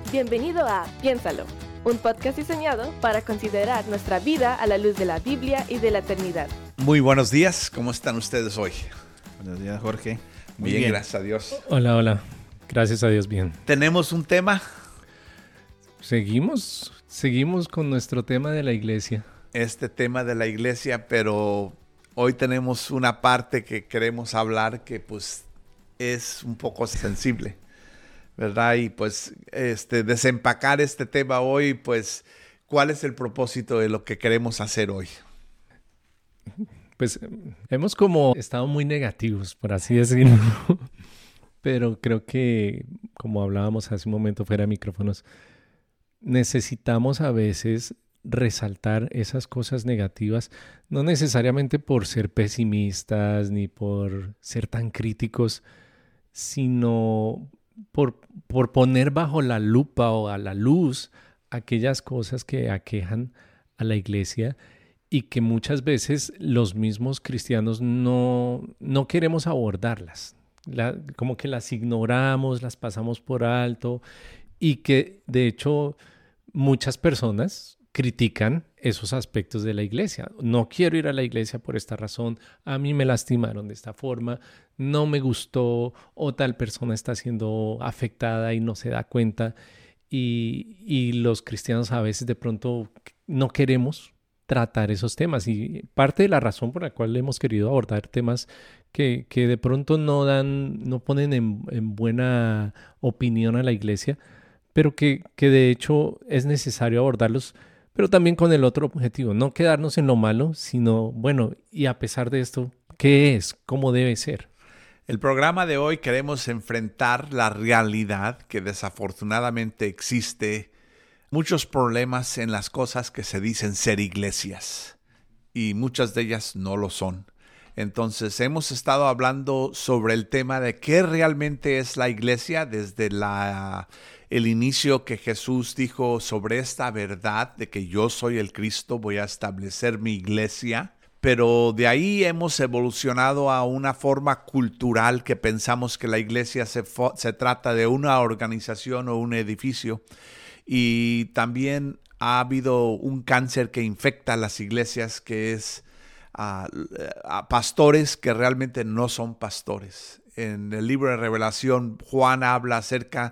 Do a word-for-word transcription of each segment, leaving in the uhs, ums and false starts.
Bienvenido a Piénsalo, un podcast diseñado para considerar nuestra vida a la luz de la Biblia y de la eternidad. Muy buenos días, ¿cómo están ustedes hoy? Buenos días, Jorge. Muy bien, bien, gracias a Dios. Hola, hola. Gracias a Dios, bien. Tenemos un tema. Seguimos, seguimos con nuestro tema de la iglesia. Este tema de la iglesia, pero hoy tenemos una parte que queremos hablar que pues es un poco sensible, ¿verdad? Y pues este, desempacar este tema hoy, pues, ¿cuál es el propósito de lo que queremos hacer hoy? Pues hemos como estado muy negativos, por así decirlo, pero creo que, como hablábamos hace un momento fuera de micrófonos, necesitamos a veces resaltar esas cosas negativas, no necesariamente por ser pesimistas ni por ser tan críticos, sino por, por poner bajo la lupa o a la luz aquellas cosas que aquejan a la iglesia y que muchas veces los mismos cristianos no, no queremos abordarlas. La, como que las ignoramos, las pasamos por alto y que de hecho muchas personas critican esos aspectos de la iglesia. No quiero ir a la iglesia por esta razón, a mí me lastimaron de esta forma, no me gustó o tal persona está siendo afectada y no se da cuenta. Y, y los cristianos a veces de pronto no queremos tratar esos temas y parte de la razón por la cual hemos querido abordar temas que, que de pronto no dan, no ponen en, en buena opinión a la iglesia, pero que, que de hecho es necesario abordarlos, pero también con el otro objetivo, no quedarnos en lo malo, sino, bueno, y a pesar de esto, ¿qué es? ¿Cómo debe ser? El programa de hoy queremos enfrentar la realidad que desafortunadamente existe muchos problemas en las cosas que se dicen ser iglesias y muchas de ellas no lo son. Entonces hemos estado hablando sobre el tema de qué realmente es la iglesia desde la, el inicio que Jesús dijo sobre esta verdad de que yo soy el Cristo, voy a establecer mi iglesia. Pero de ahí hemos evolucionado a una forma cultural que pensamos que la iglesia se, fo- se trata de una organización o un edificio. Y también ha habido un cáncer que infecta a las iglesias, que es a, a pastores que realmente no son pastores. En el libro de Revelación, Juan habla acerca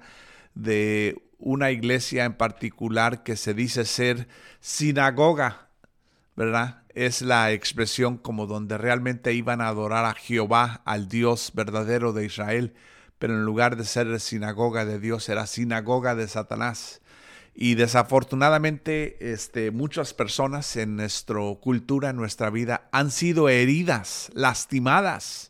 de una iglesia en particular que se dice ser sinagoga, ¿verdad? Es la expresión como donde realmente iban a adorar a Jehová, al Dios verdadero de Israel, pero en lugar de ser sinagoga de Dios, era sinagoga de Satanás. Y desafortunadamente este, muchas personas en nuestra cultura, en nuestra vida, han sido heridas, lastimadas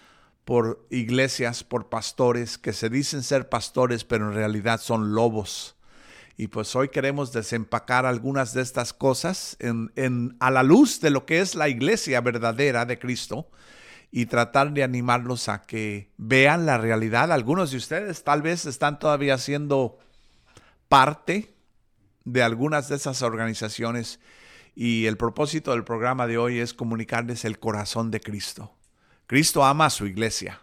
por iglesias, por pastores que se dicen ser pastores, pero en realidad son lobos. Y pues hoy queremos desempacar algunas de estas cosas en, en, a la luz de lo que es la iglesia verdadera de Cristo y tratar de animarlos a que vean la realidad. Algunos de ustedes tal vez están todavía siendo parte de algunas de esas organizaciones y el propósito del programa de hoy es comunicarles el corazón de Cristo. Cristo ama a su iglesia,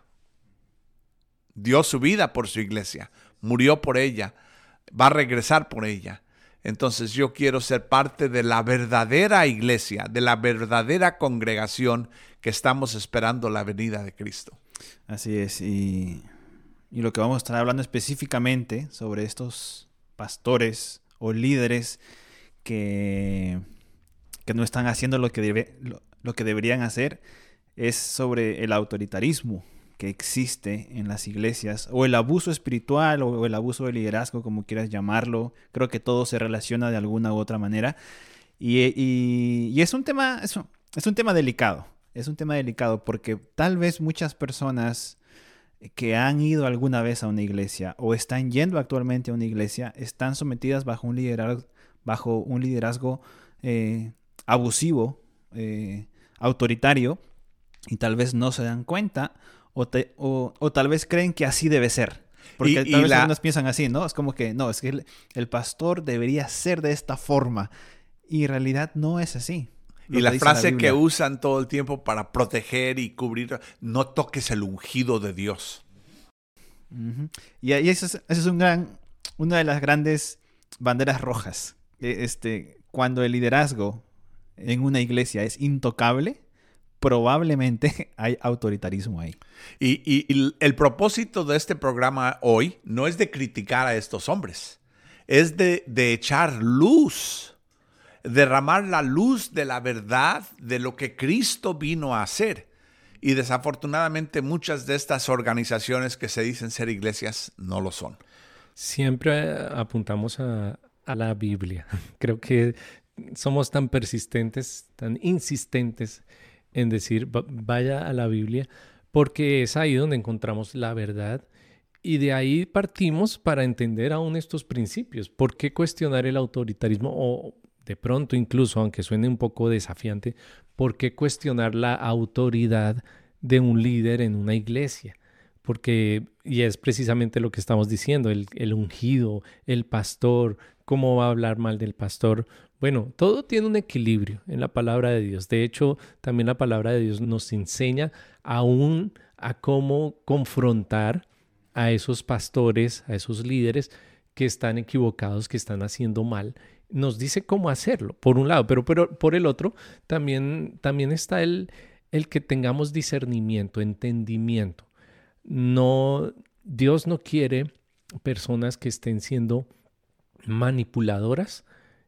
dio su vida por su iglesia, murió por ella, va a regresar por ella. Entonces yo quiero ser parte de la verdadera iglesia, de la verdadera congregación que estamos esperando la venida de Cristo. Así es, y, y lo que vamos a estar hablando específicamente sobre estos pastores o líderes que, que no están haciendo lo que, debe, lo, lo que deberían hacer es sobre el autoritarismo que existe en las iglesias o el abuso espiritual o el abuso de liderazgo, como quieras llamarlo. Creo que todo se relaciona de alguna u otra manera y, y, y es un tema es un, es un tema delicado, es un tema delicado porque tal vez muchas personas que han ido alguna vez a una iglesia o están yendo actualmente a una iglesia están sometidas bajo un liderazgo, bajo un liderazgo eh, abusivo, eh, autoritario, y tal vez no se dan cuenta o, te, o, o tal vez creen que así debe ser. Porque Y- tal y vez la- algunos piensan así, ¿no? Es como que, no, es que el, el pastor debería ser de esta forma. Y en realidad no es así. Y la frase que usan todo el tiempo para proteger y cubrir, no toques el ungido de Dios. Uh-huh. Y, y ese, es, ese es un gran, una de las grandes banderas rojas. Este, cuando el liderazgo en una iglesia es intocable, probablemente hay autoritarismo ahí. Y, y, y el propósito de este programa hoy no es de criticar a estos hombres, es de, de echar luz, derramar la luz de la verdad de lo que Cristo vino a hacer. Y desafortunadamente muchas de estas organizaciones que se dicen ser iglesias no lo son. Siempre apuntamos a, a la Biblia. Creo que somos tan persistentes, tan insistentes en decir vaya a la Biblia, porque es ahí donde encontramos la verdad y de ahí partimos para entender aún estos principios. ¿Por qué cuestionar el autoritarismo? O de pronto incluso, aunque suene un poco desafiante, ¿por qué cuestionar la autoridad de un líder en una iglesia? Porque, y es precisamente lo que estamos diciendo, el, el ungido, el pastor, ¿cómo va a hablar mal del pastor? Bueno, todo tiene un equilibrio en la palabra de Dios. De hecho, también la palabra de Dios nos enseña aún a cómo confrontar a esos pastores, a esos líderes que están equivocados, que están haciendo mal. Nos dice cómo hacerlo, por un lado, pero, pero por el otro también, también está el, el que tengamos discernimiento, entendimiento. No, Dios no quiere personas que estén siendo manipuladoras,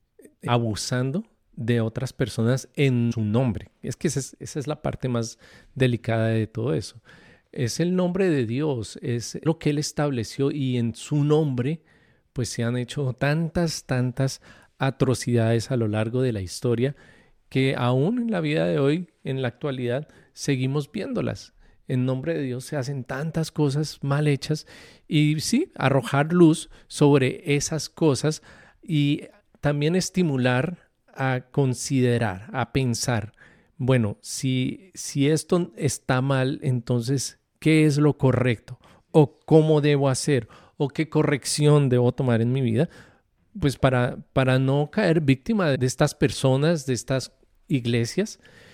abusando de otras personas en su nombre. Es que esa es, esa es la parte más delicada de todo eso. Es el nombre de Dios, es lo que Él estableció y en su nombre pues se han hecho tantas, tantas atrocidades a lo largo de la historia que aún en la vida de hoy, en la actualidad, seguimos viéndolas. En nombre de Dios se hacen tantas cosas mal hechas y sí, arrojar luz sobre esas cosas y también estimular a considerar, a pensar, bueno, si, si esto está mal, entonces, ¿qué es lo correcto? ¿O cómo debo hacer? ¿O qué corrección debo tomar en mi vida? Pues para, para no caer víctima de estas personas, de estas iglesias,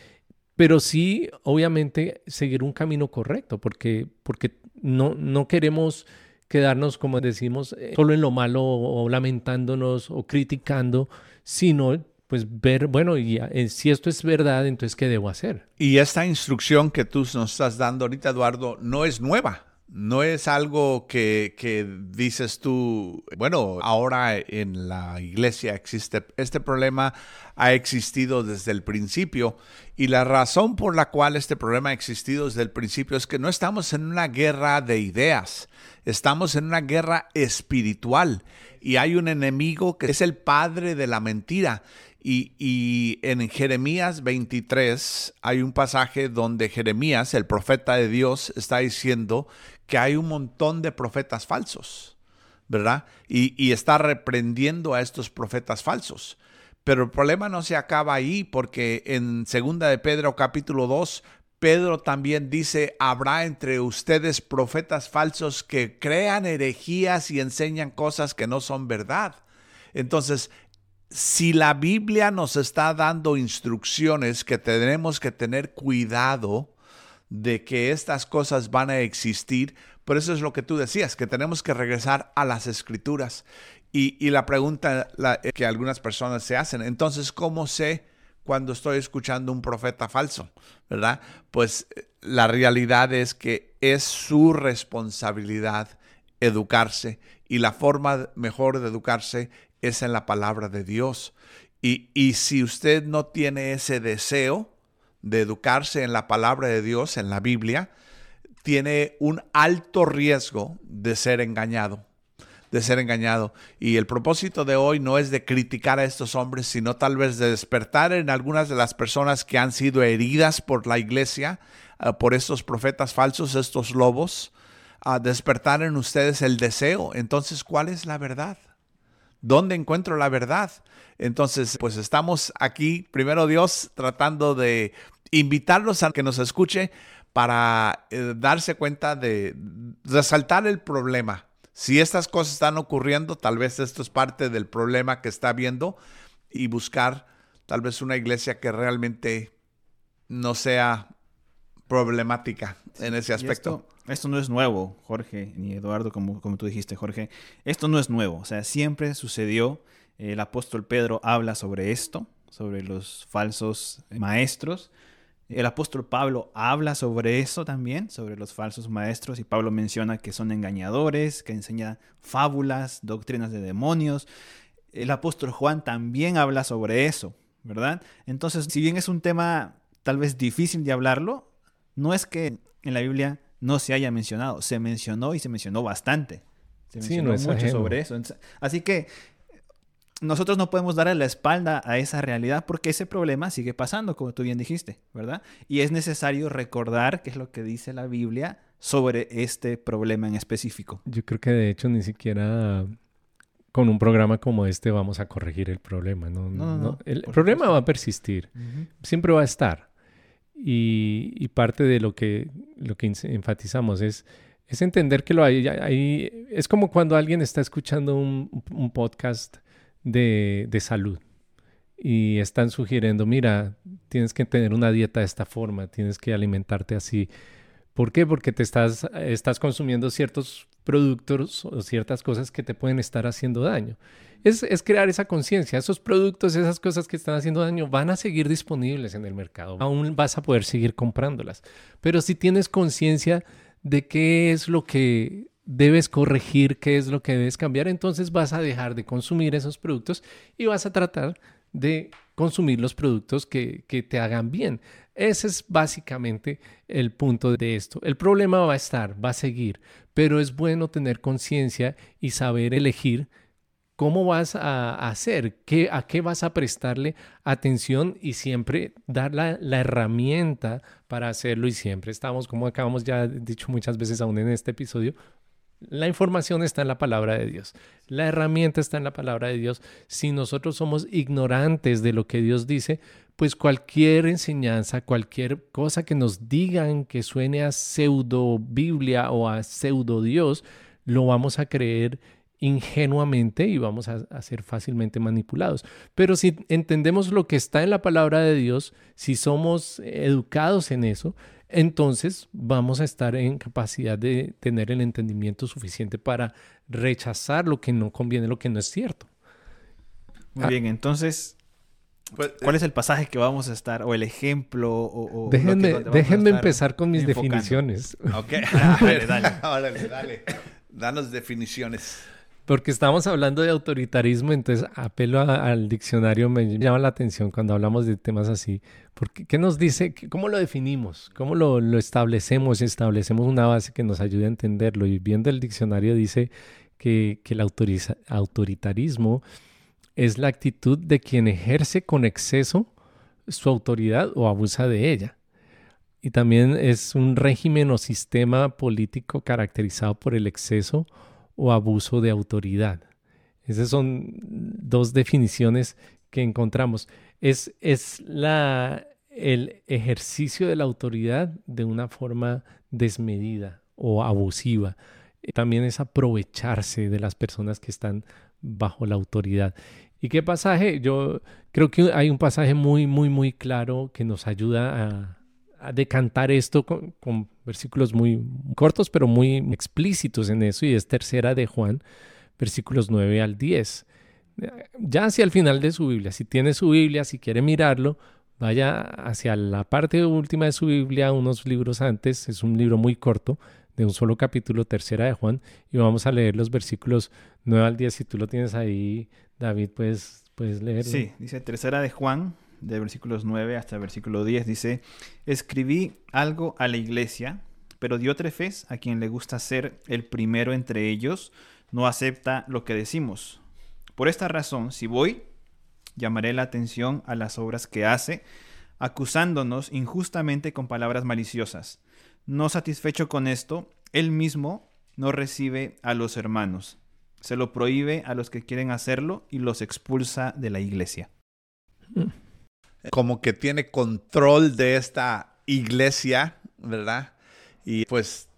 pero sí, obviamente, seguir un camino correcto, porque, porque no, no queremos quedarnos, como decimos, solo en lo malo o lamentándonos o criticando, sino pues ver, bueno, y eh, si esto es verdad, entonces, ¿qué debo hacer? Y esta instrucción que tú nos estás dando ahorita, Eduardo, no es nueva. No es algo que, que dices tú, bueno, ahora en la iglesia existe este problema, ha existido desde el principio. Y la razón por la cual este problema ha existido desde el principio es que no estamos en una guerra de ideas, estamos en una guerra espiritual. Y hay un enemigo que es el padre de la mentira. Y, y en Jeremías veintitrés hay un pasaje donde Jeremías, el profeta de Dios, está diciendo que hay un montón de profetas falsos, ¿verdad? Y, y está reprendiendo a estos profetas falsos. Pero el problema no se acaba ahí, porque en segunda de Pedro capítulo dos, Pedro también dice, habrá entre ustedes profetas falsos que crean herejías y enseñan cosas que no son verdad. Entonces, si la Biblia nos está dando instrucciones que tenemos que tener cuidado de que estas cosas van a existir, por eso es lo que tú decías, que tenemos que regresar a las Escrituras. Y, y la pregunta la, que algunas personas se hacen, entonces, ¿cómo sé cuando estoy escuchando un profeta falso? ¿Verdad? Pues la realidad es que es su responsabilidad educarse, y la forma mejor de educarse es en la palabra de Dios. Y, y si usted no tiene ese deseo de educarse en la palabra de Dios, en la Biblia, tiene un alto riesgo de ser engañado, de ser engañado. Y el propósito de hoy no es de criticar a estos hombres, sino tal vez de despertar en algunas de las personas que han sido heridas por la iglesia, uh, por estos profetas falsos, estos lobos, a uh, despertar en ustedes el deseo. Entonces, ¿cuál es la verdad? ¿Dónde encuentro la verdad? Entonces, pues estamos aquí, primero Dios, tratando de invitarlos a que nos escuche para eh, darse cuenta de resaltar el problema. Si estas cosas están ocurriendo, tal vez esto es parte del problema que está viendo, y buscar tal vez una iglesia que realmente no sea problemática en ese aspecto. Esto, esto no es nuevo, Jorge, ni Eduardo, como, como tú dijiste, Jorge. Esto no es nuevo, o sea, siempre sucedió. El apóstol Pedro habla sobre esto, sobre los falsos maestros. El apóstol Pablo habla sobre eso también, sobre los falsos maestros, y Pablo menciona que son engañadores, que enseñan fábulas, doctrinas de demonios. El apóstol Juan también habla sobre eso, ¿verdad? Entonces, si bien es un tema tal vez difícil de hablarlo, no es que en la Biblia no se haya mencionado, se mencionó y se mencionó bastante. Se Sí, mencionó no es mucho ajeno. sobre eso. Así que nosotros no podemos darle la espalda a esa realidad porque ese problema sigue pasando, como tú bien dijiste, ¿verdad? Y es necesario recordar qué es lo que dice la Biblia sobre este problema en específico. Yo creo que de hecho ni siquiera con un programa como este vamos a corregir el problema. No, No, no, no, El por problema supuesto. va a persistir, Uh-huh. siempre va a estar. Y, y parte de lo que, lo que enfatizamos es, es entender que lo hay, hay. Es como cuando alguien está escuchando un, un podcast de, de salud y están sugiriendo, mira, tienes que tener una dieta de esta forma, tienes que alimentarte así. ¿Por qué? Porque te estás, estás consumiendo ciertos productos o ciertas cosas que te pueden estar haciendo daño. Es, es crear esa conciencia. Esos productos, esas cosas que están haciendo daño van a seguir disponibles en el mercado. Aún vas a poder seguir comprándolas. Pero si tienes conciencia de qué es lo que debes corregir, qué es lo que debes cambiar, entonces vas a dejar de consumir esos productos y vas a tratar de consumir los productos que, que te hagan bien. Ese es básicamente el punto de esto. El problema va a estar, va a seguir, pero es bueno tener conciencia y saber elegir cómo vas a hacer, qué, a qué vas a prestarle atención y siempre dar la, la herramienta para hacerlo. Y siempre estamos, como acabamos ya dicho muchas veces aún en este episodio, la información está en la palabra de Dios. La herramienta está en la palabra de Dios. Si nosotros somos ignorantes de lo que Dios dice, pues cualquier enseñanza, cualquier cosa que nos digan que suene a pseudo Biblia o a pseudo Dios, lo vamos a creer ingenuamente y vamos a, a ser fácilmente manipulados. Pero si entendemos lo que está en la palabra de Dios, si somos educados en eso, entonces vamos a estar en capacidad de tener el entendimiento suficiente para rechazar lo que no conviene, lo que no es cierto. Muy Ah. bien, entonces, Pues, ¿cuál es el pasaje que vamos a estar, o el ejemplo, o, o Déjenme, lo que, donde vamos a déjenme estar empezar con mis enfocando? definiciones, Ok. Dale, dale. Órale, dale. Danos definiciones. porque estamos hablando de autoritarismo, entonces apelo a- al diccionario, me llama la atención cuando hablamos de temas así, porque ¿qué nos dice? ¿Cómo lo definimos? ¿Cómo lo, lo establecemos? Establecemos una base que nos ayude a entenderlo, y viendo el diccionario dice que, que el autoriza- autoritarismo es la actitud de quien ejerce con exceso su autoridad o abusa de ella. Y también es un régimen o sistema político caracterizado por el exceso o abuso de autoridad. Esas son dos definiciones que encontramos. Es, es la, el ejercicio de la autoridad de una forma desmedida o abusiva. También es aprovecharse de las personas que están bajo la autoridad. ¿Y qué pasaje? Yo creo que hay un pasaje muy, muy, muy claro que nos ayuda a, a decantar esto con, con versículos muy cortos, pero muy explícitos en eso, y es Tercera de Juan, versículos nueve al diez. Ya hacia el final de su Biblia, si tiene su Biblia, si quiere mirarlo, vaya hacia la parte última de su Biblia, unos libros antes. Es un libro muy corto, de un solo capítulo, Tercera de Juan, y vamos a leer los versículos nueve al diez. Si tú lo tienes ahí, David, pues puedes leerlo. Sí, dice Tercera de Juan, de versículos nueve hasta el versículo diez, dice: escribí algo a la iglesia, pero Diótrefes, a quien le gusta ser el primero entre ellos, no acepta lo que decimos. Por esta razón, si voy, llamaré la atención a las obras que hace, acusándonos injustamente con palabras maliciosas. No satisfecho con esto, él mismo no recibe a los hermanos. Se lo prohíbe a los que quieren hacerlo y los expulsa de la iglesia. Como que tiene control de esta iglesia, ¿verdad? Y pues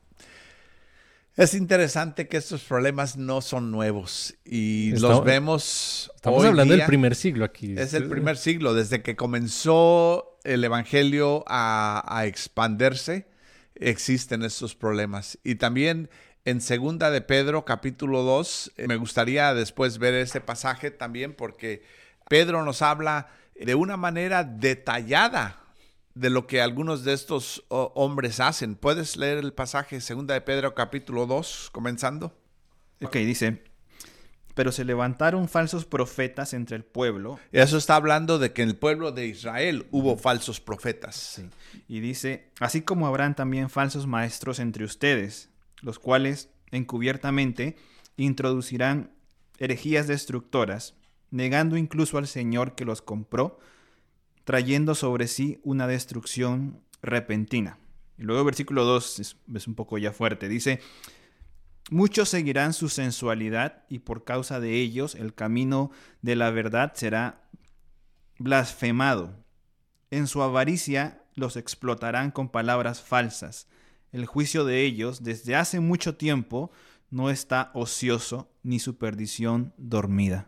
es interesante que estos problemas no son nuevos y Estamos- los vemos Estamos hoy hablando día. del primer siglo aquí. Es el primer siglo, desde que comenzó el evangelio a, a expandirse, existen estos problemas. Y también en Segunda de Pedro, capítulo dos, me gustaría después ver este pasaje también, porque Pedro nos habla de una manera detallada de lo que algunos de estos oh, hombres hacen. ¿Puedes leer el pasaje Segunda de Pedro, capítulo dos, comenzando? Ok, dice: pero se levantaron falsos profetas entre el pueblo. Eso está hablando de que en el pueblo de Israel hubo falsos profetas. Sí. Y dice: así como habrán también falsos maestros entre ustedes, los cuales encubiertamente introducirán herejías destructoras, negando incluso al Señor que los compró, trayendo sobre sí una destrucción repentina. Y luego versículo dos es, es un poco ya fuerte. Dice: muchos seguirán su sensualidad y por causa de ellos el camino de la verdad será blasfemado. En su avaricia los explotarán con palabras falsas. El juicio de ellos desde hace mucho tiempo no está ocioso ni su perdición dormida.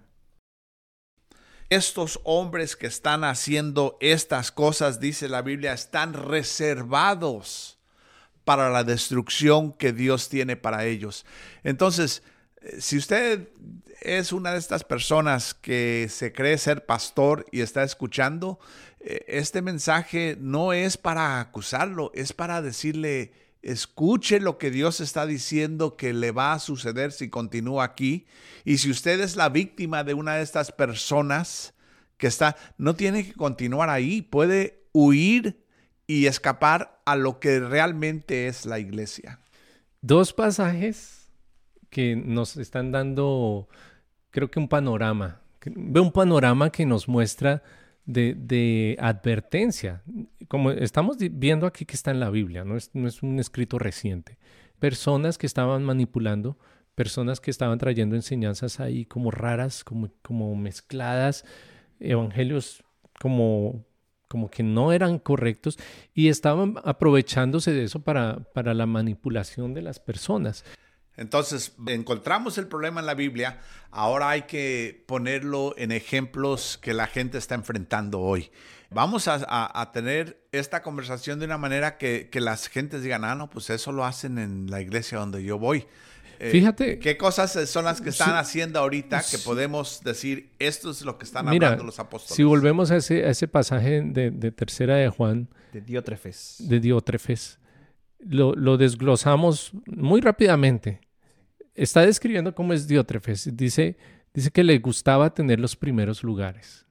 Estos hombres que están haciendo estas cosas, dice la Biblia, están reservados para la destrucción que Dios tiene para ellos. Entonces, si usted es una de estas personas que se cree ser pastor y está escuchando, este mensaje no es para acusarlo, es para decirle: escuche lo que Dios está diciendo que le va a suceder si continúa aquí. Y si usted es la víctima de una de estas personas que está, no tiene que continuar ahí, puede huir y escapar a lo que realmente es la iglesia. Dos pasajes que nos están dando, creo que un panorama. Veo un panorama que nos muestra de, de advertencia. Como estamos viendo aquí que está en la Biblia, no es, no es un escrito reciente. Personas que estaban manipulando, personas que estaban trayendo enseñanzas ahí como raras, como, como mezcladas, evangelios como... como que no eran correctos y estaban aprovechándose de eso para, para la manipulación de las personas. Entonces, encontramos el problema en la Biblia, ahora hay que ponerlo en ejemplos que la gente está enfrentando hoy. Vamos a, a, a tener esta conversación de una manera que, que las gentes digan: ah, no, pues eso lo hacen en la iglesia donde yo voy. Eh, Fíjate. ¿Qué cosas son las que están sí, haciendo ahorita que podemos decir, esto es lo que están mira, hablando los apóstoles? Si volvemos a ese, a ese pasaje de, de Tercera de Juan, De Diótrefes. de Diótrefes, lo, lo desglosamos muy rápidamente. Está describiendo cómo es Diótrefes. Dice, dice que le gustaba tener los primeros lugares.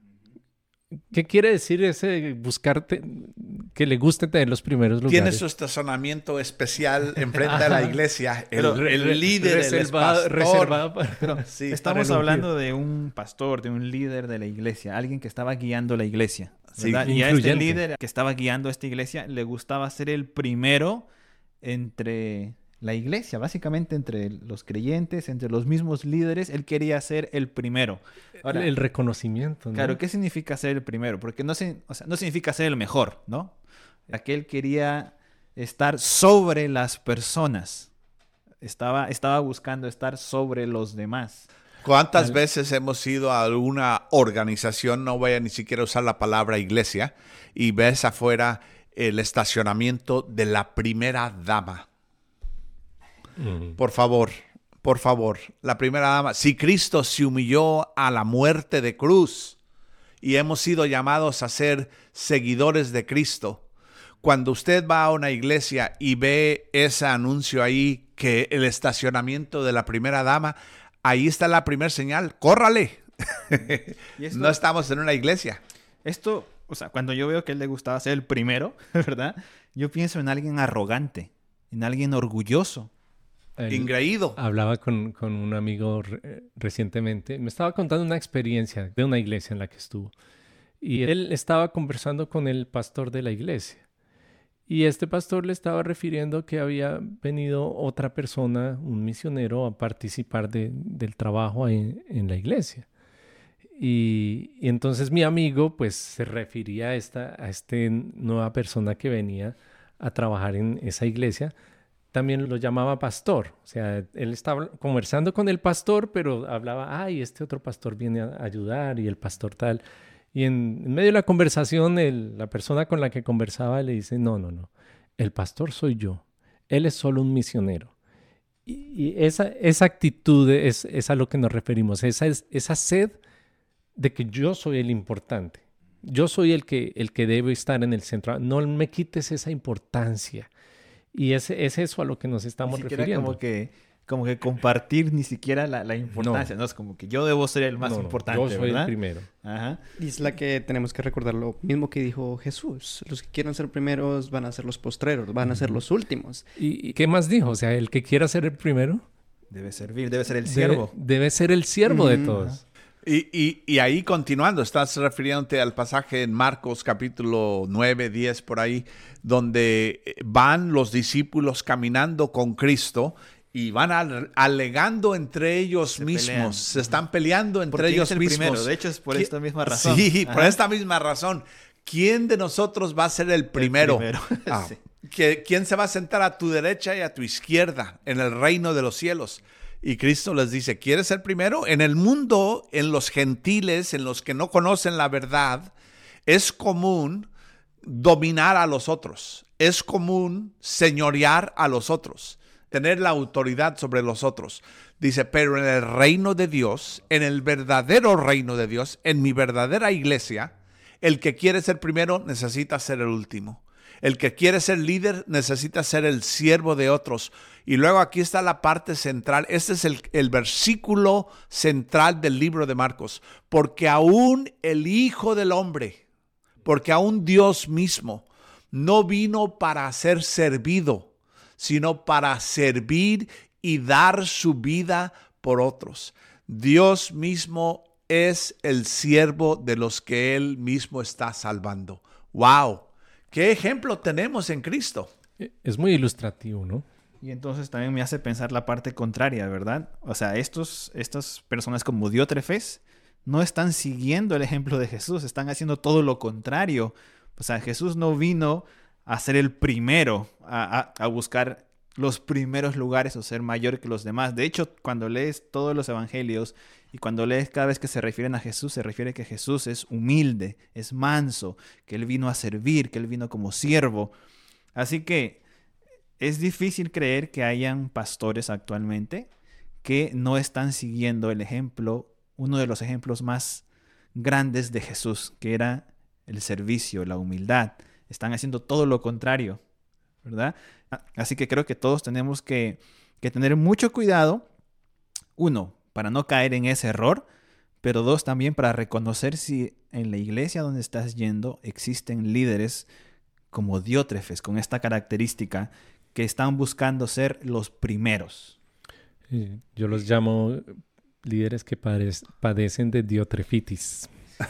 ¿Qué quiere decir ese buscarte, que le guste tener los primeros lugares? Tiene su estacionamiento especial enfrente de la iglesia. El, el, el líder, reservado, el pastor. reservado para... Pero sí, estamos para hablando de un pastor, de un líder de la iglesia, alguien que estaba guiando la iglesia. Sí, ¿verdad? Y a este influyente. líder que estaba guiando esta iglesia le gustaba ser el primero entre la iglesia, básicamente entre los creyentes, entre los mismos líderes. Él quería ser el primero. Ahora, el, el reconocimiento, ¿no? Claro, ¿qué significa ser el primero? Porque no, se, o sea, no significa ser el mejor, ¿no? Aquel quería estar sobre las personas. Estaba, estaba buscando estar sobre los demás. ¿Cuántas Al... veces hemos ido a alguna organización, no voy a ni siquiera usar la palabra iglesia, y ves afuera el estacionamiento de la primera dama? Mm. Por favor, por favor, la primera dama. Si Cristo se humilló a la muerte de cruz y hemos sido llamados a ser seguidores de Cristo, cuando usted va a una iglesia y ve ese anuncio ahí, que el estacionamiento de la primera dama, ahí está la primera señal, córrale. ¿Y esto? No estamos en una iglesia. Esto, o sea, cuando yo veo que a él le gustaba ser el primero, ¿verdad? Yo pienso en alguien arrogante, en alguien orgulloso. Ingreído. Hablaba con, con un amigo re recientemente. Me estaba contando una experiencia de una iglesia en la que estuvo. Y él estaba conversando con el pastor de la iglesia. Y este pastor le estaba refiriendo que había venido otra persona, un misionero, a participar de, del trabajo en, en la iglesia. Y, y entonces mi amigo pues se refería a esta a este nueva persona que venía a trabajar en esa iglesia. También lo llamaba pastor. O sea, él estaba conversando con el pastor, pero hablaba, ay, este otro pastor viene a ayudar y el pastor tal. Y en, en medio de la conversación, el, la persona con la que conversaba le dice, no, no, no, el pastor soy yo, él es solo un misionero. Y, y esa, esa actitud es, es a lo que nos referimos, esa, es, esa sed de que yo soy el importante, yo soy el que, el que debe estar en el centro, no me quites esa importancia. Y es, es eso a lo que nos estamos Ni siquiera refiriendo. Como que, como que compartir ni siquiera la, la importancia, ¿no? ¿no? Es como que yo debo ser el más no, no, importante, yo soy ¿verdad? el primero. Ajá. Y es la que tenemos que recordar lo mismo que dijo Jesús. Los que quieran ser primeros van a ser los postreros, van a ser los últimos. ¿Y, y qué más dijo? O sea, el que quiera ser el primero Debe servir, debe ser el debe, siervo. debe ser el siervo de Mm, todos. Y, y, y ahí continuando, estás refiriéndote al pasaje en Marcos capítulo nueve, diez, por ahí, donde van los discípulos caminando con Cristo y van al- alegando entre ellos Se mismos, pelean. se están peleando entre Porque él ellos es el mismos. primero. De hecho, es por ¿Qui- esta misma razón. Sí, por Ajá. esta misma razón. ¿Quién de nosotros va a ser el primero? primero. Ah, Sí. que- ¿Quién se va a sentar a tu derecha y a tu izquierda en el reino de los cielos? Y Cristo les dice, ¿quieres ser primero? En el mundo, en los gentiles, en los que no conocen la verdad, es común dominar a los otros. Es común señorear a los otros, tener la autoridad sobre los otros. Dice, pero en el reino de Dios, en el verdadero reino de Dios, en mi verdadera iglesia, el que quiere ser primero necesita ser el último. El que quiere ser líder necesita ser el siervo de otros. Y luego aquí está la parte central. Este es el, el versículo central del libro de Marcos. Porque aún el Hijo del Hombre, porque aún Dios mismo, no vino para ser servido, sino para servir y dar su vida por otros. Dios mismo es el siervo de los que Él mismo está salvando. ¡Wow! ¿Qué ejemplo tenemos en Cristo? Es muy ilustrativo, ¿no? Y entonces también me hace pensar la parte contraria, ¿verdad? O sea, estos, estas personas como Diótrefes no están siguiendo el ejemplo de Jesús, están haciendo todo lo contrario. O sea, Jesús no vino a ser el primero, a, a, a buscar los primeros lugares o ser mayor que los demás. De hecho, cuando lees todos los evangelios y cuando lees cada vez que se refieren a Jesús, se refiere que Jesús es humilde, es manso, que Él vino a servir, que Él vino como siervo. Así que es difícil creer que hayan pastores actualmente que no están siguiendo el ejemplo, uno de los ejemplos más grandes de Jesús, que era el servicio, la humildad. Están haciendo todo lo contrario, ¿verdad? Así que creo que todos tenemos que, que tener mucho cuidado, uno, para no caer en ese error, pero dos, también para reconocer si en la iglesia donde estás yendo existen líderes como Diótrefes, con esta característica, que están buscando ser los primeros. Eh, Yo los llamo líderes que padec- padecen de diotrefitis.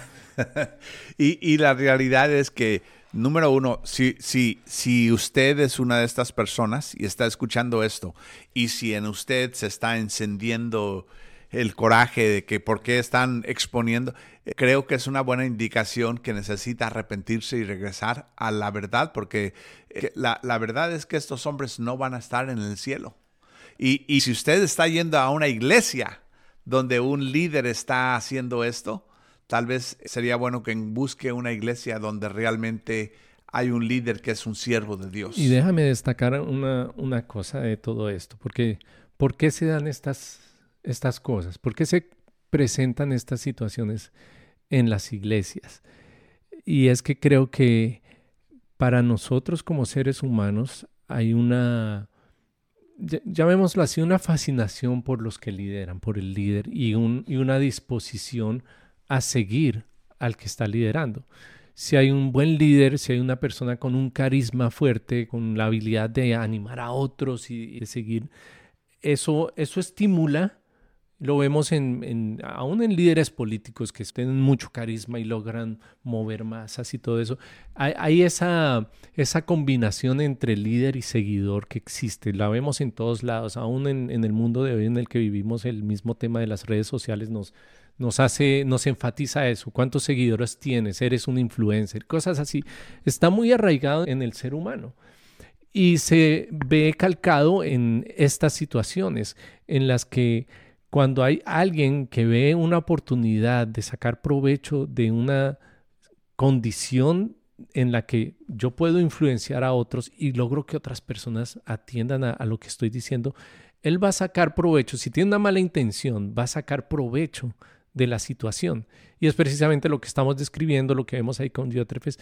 y, y la realidad es que, número uno, si, si, si usted es una de estas personas y está escuchando esto, y si en usted se está encendiendo el coraje de que por qué están exponiendo, creo que es una buena indicación que necesita arrepentirse y regresar a la verdad, porque la, la verdad es que estos hombres no van a estar en el cielo. Y, y si usted está yendo a una iglesia donde un líder está haciendo esto, tal vez sería bueno que busque una iglesia donde realmente hay un líder que es un siervo de Dios. Y déjame destacar una, una cosa de todo esto, porque ¿por qué se dan estas, estas cosas? ¿Por qué se presentan estas situaciones en las iglesias? Y es que creo que para nosotros como seres humanos hay una, llamémoslo así, una fascinación por los que lideran, por el líder, y, un, y una disposición a seguir al que está liderando. Si hay un buen líder, si hay una persona con un carisma fuerte, con la habilidad de animar a otros y, y de seguir, eso, eso estimula. Lo vemos en, en, aún en líderes políticos que tienen mucho carisma y logran mover masas y todo eso. Hay, hay esa, esa combinación entre líder y seguidor que existe. La vemos en todos lados. Aún en, en el mundo de hoy en el que vivimos, el mismo tema de las redes sociales nos, nos hace, nos enfatiza eso. ¿Cuántos seguidores tienes? ¿Eres un influencer? Cosas así. Está muy arraigado en el ser humano. Y se ve calcado en estas situaciones en las que cuando hay alguien que ve una oportunidad de sacar provecho de una, condición en la que yo puedo influenciar a otros y logro que otras personas atiendan a, a lo que estoy diciendo, él va a sacar provecho. Si tiene una mala intención, va a sacar provecho de la situación. Y es precisamente lo que estamos describiendo, lo que vemos ahí con Diótrefes.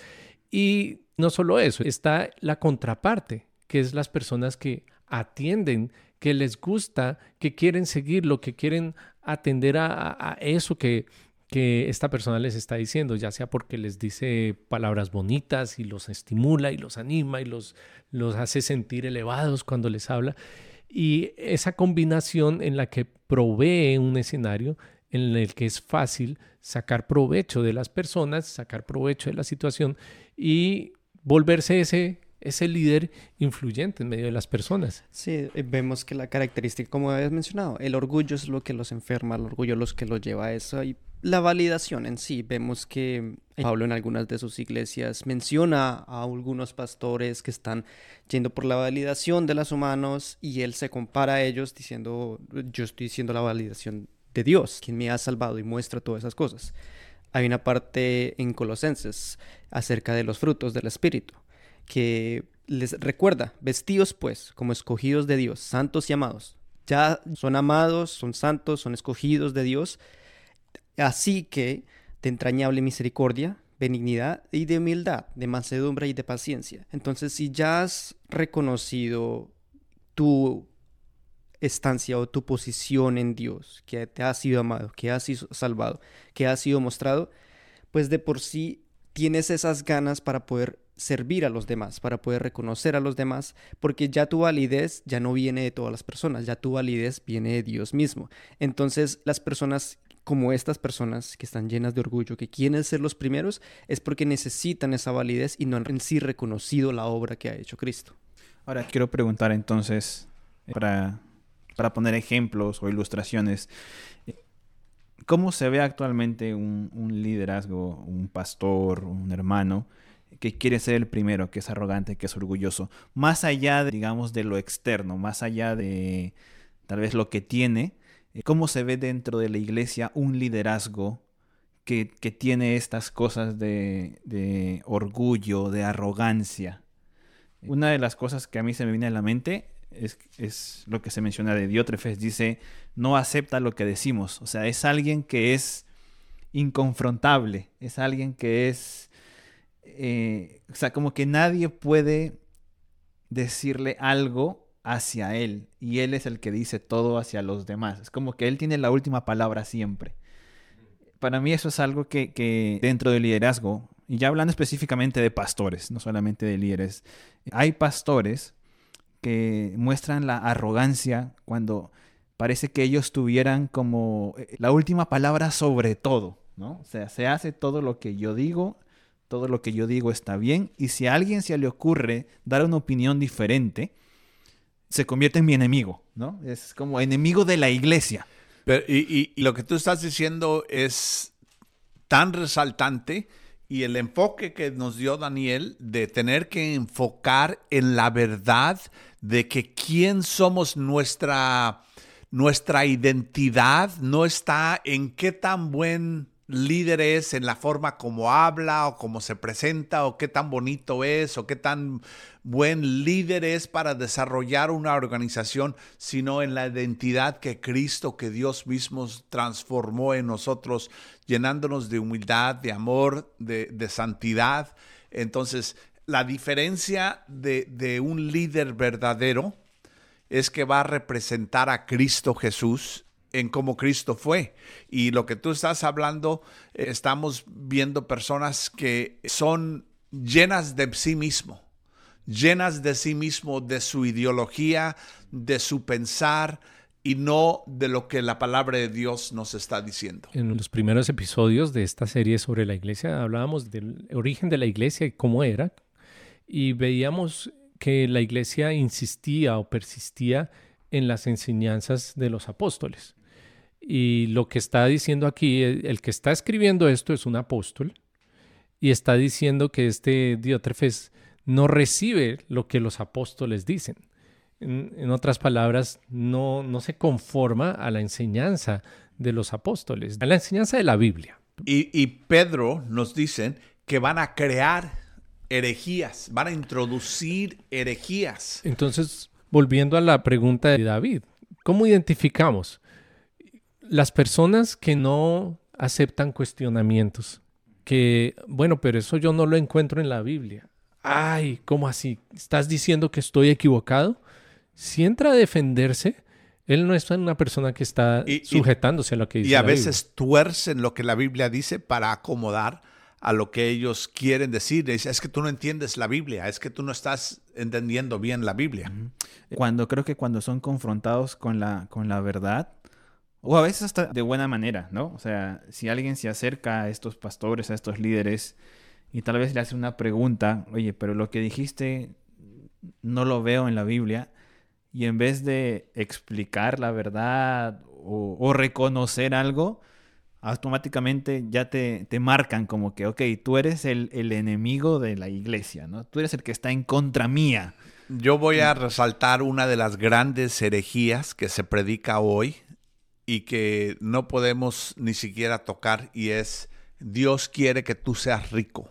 Y no solo eso, está la contraparte, que es las personas que atienden, que les gusta, que quieren seguirlo, que quieren atender a, a, a eso que... que esta persona les está diciendo, ya sea porque les dice palabras bonitas y los estimula y los anima y los, los hace sentir elevados cuando les habla. Y esa combinación en la que provee un escenario en el que es fácil sacar provecho de las personas, sacar provecho de la situación y volverse ese, ese líder influyente en medio de las personas. Sí, vemos que la característica, como habías mencionado, el orgullo es lo que los enferma, el orgullo es lo que los lleva a eso. Y la validación en sí, vemos que Pablo en algunas de sus iglesias menciona a algunos pastores que están yendo por la validación de los humanos y él se compara a ellos diciendo, yo estoy diciendo la validación de Dios, quien me ha salvado y muestra todas esas cosas. Hay una parte en Colosenses acerca de los frutos del Espíritu que les recuerda, vestidos pues como escogidos de Dios, santos y amados. Ya son amados, son santos, son escogidos de Dios. Así que de entrañable misericordia, benignidad y de humildad, de mansedumbre y de paciencia. Entonces, si ya has reconocido tu estancia o tu posición en Dios, que te ha sido amado, que has sido salvado, que ha sido mostrado, pues de por sí tienes esas ganas para poder servir a los demás, para poder reconocer a los demás, porque ya tu validez ya no viene de todas las personas, ya tu validez viene de Dios mismo. Entonces, las personas como estas personas que están llenas de orgullo, que quieren ser los primeros, es porque necesitan esa validez y no han en sí reconocido la obra que ha hecho Cristo. Ahora quiero preguntar entonces, para, para poner ejemplos o ilustraciones, ¿cómo se ve actualmente un, un liderazgo, un pastor, un hermano que quiere ser el primero, que es arrogante, que es orgulloso? Más allá, de, digamos, de lo externo, más allá de tal vez lo que tiene, ¿cómo se ve dentro de la iglesia un liderazgo que, que tiene estas cosas de, de orgullo, de arrogancia? Una de las cosas que a mí se me viene a la mente es, es lo que se menciona de Diótrefes. Dice, no acepta lo que decimos. O sea, es alguien que es inconfrontable. Es alguien que es... Eh, o sea, como que nadie puede decirle algo hacia él, y él es el que dice todo hacia los demás. Es como que él tiene la última palabra siempre. Para mí eso es algo que, que dentro del liderazgo, y ya hablando específicamente de pastores, no solamente de líderes, hay pastores que muestran la arrogancia cuando parece que ellos tuvieran como la última palabra sobre todo, ¿no? O sea, se hace todo lo que yo digo, todo lo que yo digo está bien, y si a alguien se le ocurre dar una opinión diferente, se convierte en mi enemigo, ¿no? Es como enemigo de la iglesia. Pero, y, y, y lo que tú estás diciendo es tan resaltante, y el enfoque que nos dio Daniel de tener que enfocar en la verdad de que quién somos, nuestra, nuestra identidad no está en qué tan buen líder es, en la forma como habla o cómo se presenta, o qué tan bonito es, o qué tan buen líder es para desarrollar una organización, sino en la identidad que Cristo, que Dios mismo transformó en nosotros, llenándonos de humildad, de amor, de, de santidad. Entonces, la diferencia de, de un líder verdadero es que va a representar a Cristo Jesús en cómo Cristo fue. Y lo que tú estás hablando, eh, estamos viendo personas que son llenas de sí mismo, llenas de sí mismo, de su ideología, de su pensar, y no de lo que la palabra de Dios nos está diciendo. En los primeros episodios de esta serie sobre la iglesia hablábamos del origen de la iglesia y cómo era, y veíamos que la iglesia insistía o persistía en las enseñanzas de los apóstoles. Y lo que está diciendo aquí, el que está escribiendo esto es un apóstol, y está diciendo que este Diótrefes no recibe lo que los apóstoles dicen. En, en otras palabras, no, no se conforma a la enseñanza de los apóstoles, a la enseñanza de la Biblia. Y, y Pedro nos dice que van a crear herejías, van a introducir herejías. Entonces, volviendo a la pregunta de David, ¿cómo identificamos las personas que no aceptan cuestionamientos? Que, bueno, pero eso yo no lo encuentro en la Biblia. Ay, ¿cómo así? ¿Estás diciendo que estoy equivocado? Si entra a defenderse, él no es una persona que está Y- y- sujetándose a lo que dice Y a la veces tuercen lo que la Biblia dice para acomodar a lo que ellos quieren decir. Dice, es que tú no entiendes la Biblia, es que tú no estás entendiendo bien la Biblia. Cuando creo que cuando son confrontados con la, con la verdad, o a veces hasta de buena manera, ¿no? O sea, si alguien se acerca a estos pastores, a estos líderes, y tal vez le hace una pregunta, oye, pero lo que dijiste no lo veo en la Biblia, y en vez de explicar la verdad o, o reconocer algo, automáticamente ya te, te marcan como que, ok, tú eres el, el enemigo de la iglesia, ¿no? Tú eres el que está en contra mía. Yo voy a resaltar una de las grandes herejías que se predica hoy y que no podemos ni siquiera tocar, y es: Dios quiere que tú seas rico.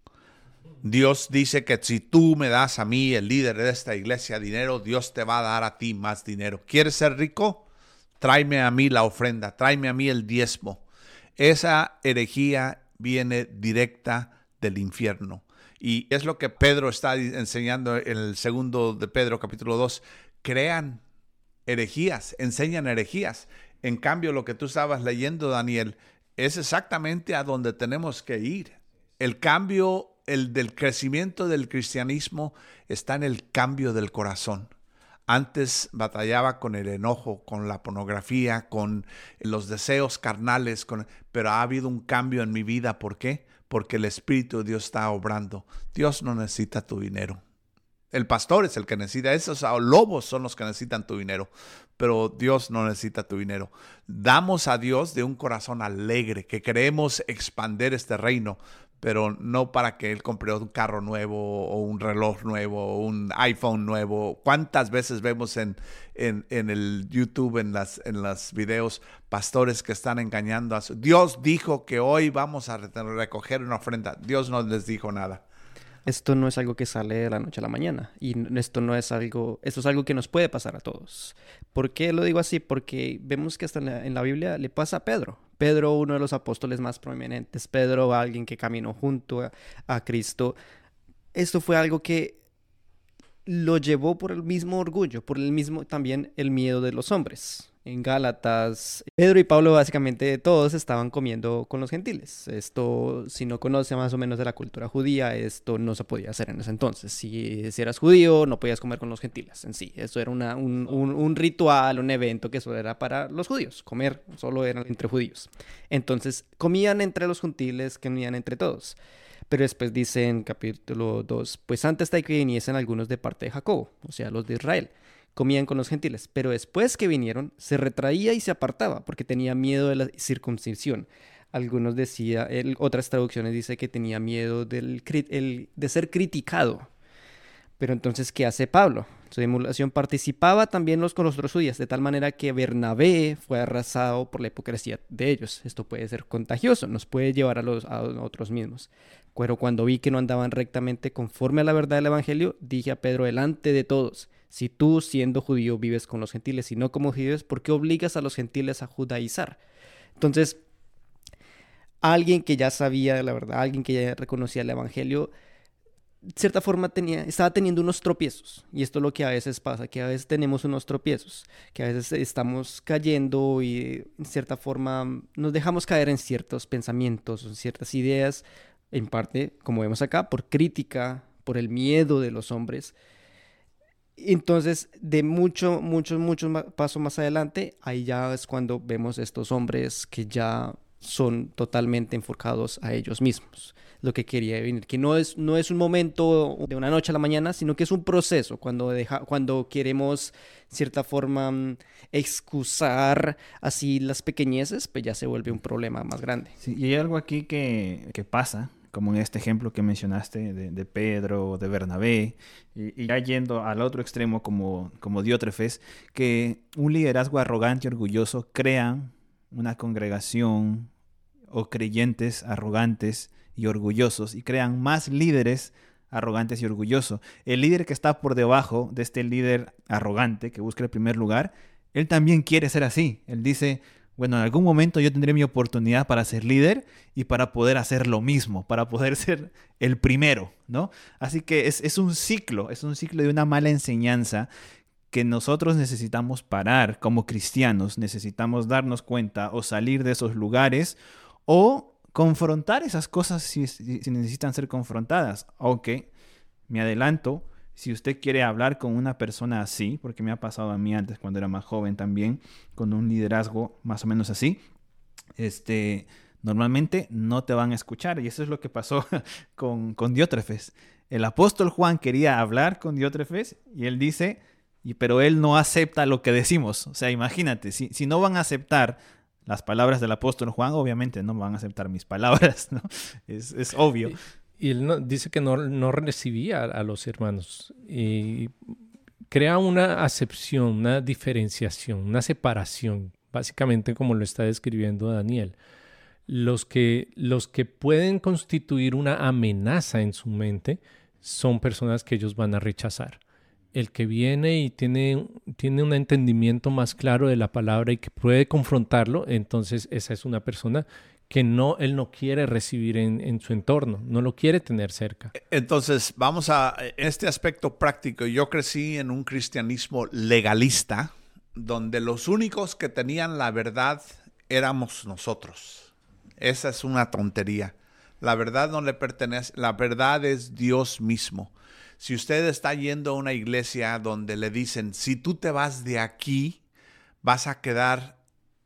Dios dice que si tú me das a mí, el líder de esta iglesia, dinero, Dios te va a dar a ti más dinero. ¿Quieres ser rico? Tráeme a mí la ofrenda, tráeme a mí el diezmo. Esa herejía viene directa del infierno. Y es lo que Pedro está enseñando en el segundo de Pedro, capítulo dos. Crean herejías, enseñan herejías. En cambio, lo que tú estabas leyendo, Daniel, es exactamente a donde tenemos que ir. El cambio, el del crecimiento del cristianismo está en el cambio del corazón. Antes batallaba con el enojo, con la pornografía, con los deseos carnales, con... pero ha habido un cambio en mi vida. ¿Por qué? Porque el Espíritu de Dios está obrando. Dios no necesita tu dinero. El pastor es el que necesita. Esos lobos son los que necesitan tu dinero. Pero Dios no necesita tu dinero. Damos a Dios de un corazón alegre, que queremos expandir este reino, pero no para que Él compre un carro nuevo o un reloj nuevo o un iPhone nuevo. ¿Cuántas veces vemos en, en, en el YouTube, en las, en los videos, pastores que están engañando a su... Dios dijo que hoy vamos a recoger una ofrenda. Dios no les dijo nada. Esto no es algo que sale de la noche a la mañana. Y esto no es algo... Esto es algo que nos puede pasar a todos. ¿Por qué lo digo así? Porque vemos que hasta en la, en la Biblia le pasa a Pedro. Pedro, uno de los apóstoles más prominentes. Pedro, alguien que caminó junto a, a Cristo. Esto fue algo que lo llevó por el mismo orgullo, por el mismo también el miedo de los hombres. En Gálatas, Pedro y Pablo básicamente todos estaban comiendo con los gentiles. Esto, si no conoce más o menos de la cultura judía, esto no se podía hacer en ese entonces. Si, si eras judío, no podías comer con los gentiles en sí. Eso era una, un, un, un ritual, un evento que solo era para los judíos. Comer solo era entre judíos. Entonces, comían entre los gentiles, comían entre todos. Pero después dice en capítulo dos, pues antes de que viniesen algunos de parte de Jacobo, o sea, los de Israel, comían con los gentiles, pero después que vinieron, se retraía y se apartaba, porque tenía miedo de la circuncisión. Algunos decían, otras traducciones dice que tenía miedo del, el, de ser criticado. Pero entonces, ¿qué hace Pablo? Su emulación participaba también los con los otros judíos, de tal manera que Bernabé fue arrasado por la hipocresía de ellos. Esto puede ser contagioso, nos puede llevar a, los, a nosotros mismos. Pero cuando vi que no andaban rectamente conforme a la verdad del evangelio, dije a Pedro delante de todos: si tú, siendo judío, vives con los gentiles y no como judíos, ¿por qué obligas a los gentiles a judaizar? Entonces, alguien que ya sabía la verdad, alguien que ya reconocía el evangelio, de cierta forma tenía, estaba teniendo unos tropiezos. Y esto es lo que a veces pasa, que a veces tenemos unos tropiezos, que a veces estamos cayendo y en cierta forma nos dejamos caer en ciertos pensamientos, en ciertas ideas, en parte, como vemos acá, por crítica, por el miedo de los hombres. Entonces, de mucho, muchos, muchos pasos más adelante, ahí ya es cuando vemos estos hombres que ya son totalmente enfocados a ellos mismos, lo que quería venir, que no es, no es un momento de una noche a la mañana, sino que es un proceso, cuando, deja, cuando queremos, de cierta forma, excusar así las pequeñeces, pues ya se vuelve un problema más grande. Sí, y hay algo aquí que, que pasa, como en este ejemplo que mencionaste de, de Pedro, de Bernabé, y, y ya yendo al otro extremo como, como Diótrefes, que un liderazgo arrogante y orgulloso crea una congregación o creyentes arrogantes y orgullosos y crean más líderes arrogantes y orgullosos. El líder que está por debajo de este líder arrogante que busca el primer lugar, él también quiere ser así. Él dice, bueno, en algún momento yo tendré mi oportunidad para ser líder y para poder hacer lo mismo, para poder ser el primero, ¿no? Así que es, es un ciclo, es un ciclo de una mala enseñanza que nosotros necesitamos parar como cristianos. Necesitamos darnos cuenta o salir de esos lugares o confrontar esas cosas si, si, si necesitan ser confrontadas. Aunque, me adelanto, si usted quiere hablar con una persona así, porque me ha pasado a mí antes cuando era más joven también, con un liderazgo más o menos así, este, normalmente no te van a escuchar. Y eso es lo que pasó con, con Diótrefes. El apóstol Juan quería hablar con Diótrefes y él dice, y, pero él no acepta lo que decimos. O sea, imagínate, si, si no van a aceptar las palabras del apóstol Juan, obviamente no van a aceptar mis palabras, ¿no? Es, es obvio. Y, y él no, dice que no, no recibía a los hermanos. Y crea una acepción, una diferenciación, una separación, básicamente como lo está describiendo Daniel. Los que, los que pueden constituir una amenaza en su mente son personas que ellos van a rechazar. El que viene y tiene, tiene un entendimiento más claro de la palabra y que puede confrontarlo, entonces esa es una persona que no, él no quiere recibir en, en su entorno, no lo quiere tener cerca. Entonces, vamos a en este aspecto práctico. Yo crecí en un cristianismo legalista, donde los únicos que tenían la verdad éramos nosotros. Esa es una tontería. La verdad no le pertenece, la verdad es Dios mismo. Si usted está yendo a una iglesia donde le dicen, si tú te vas de aquí, vas a quedar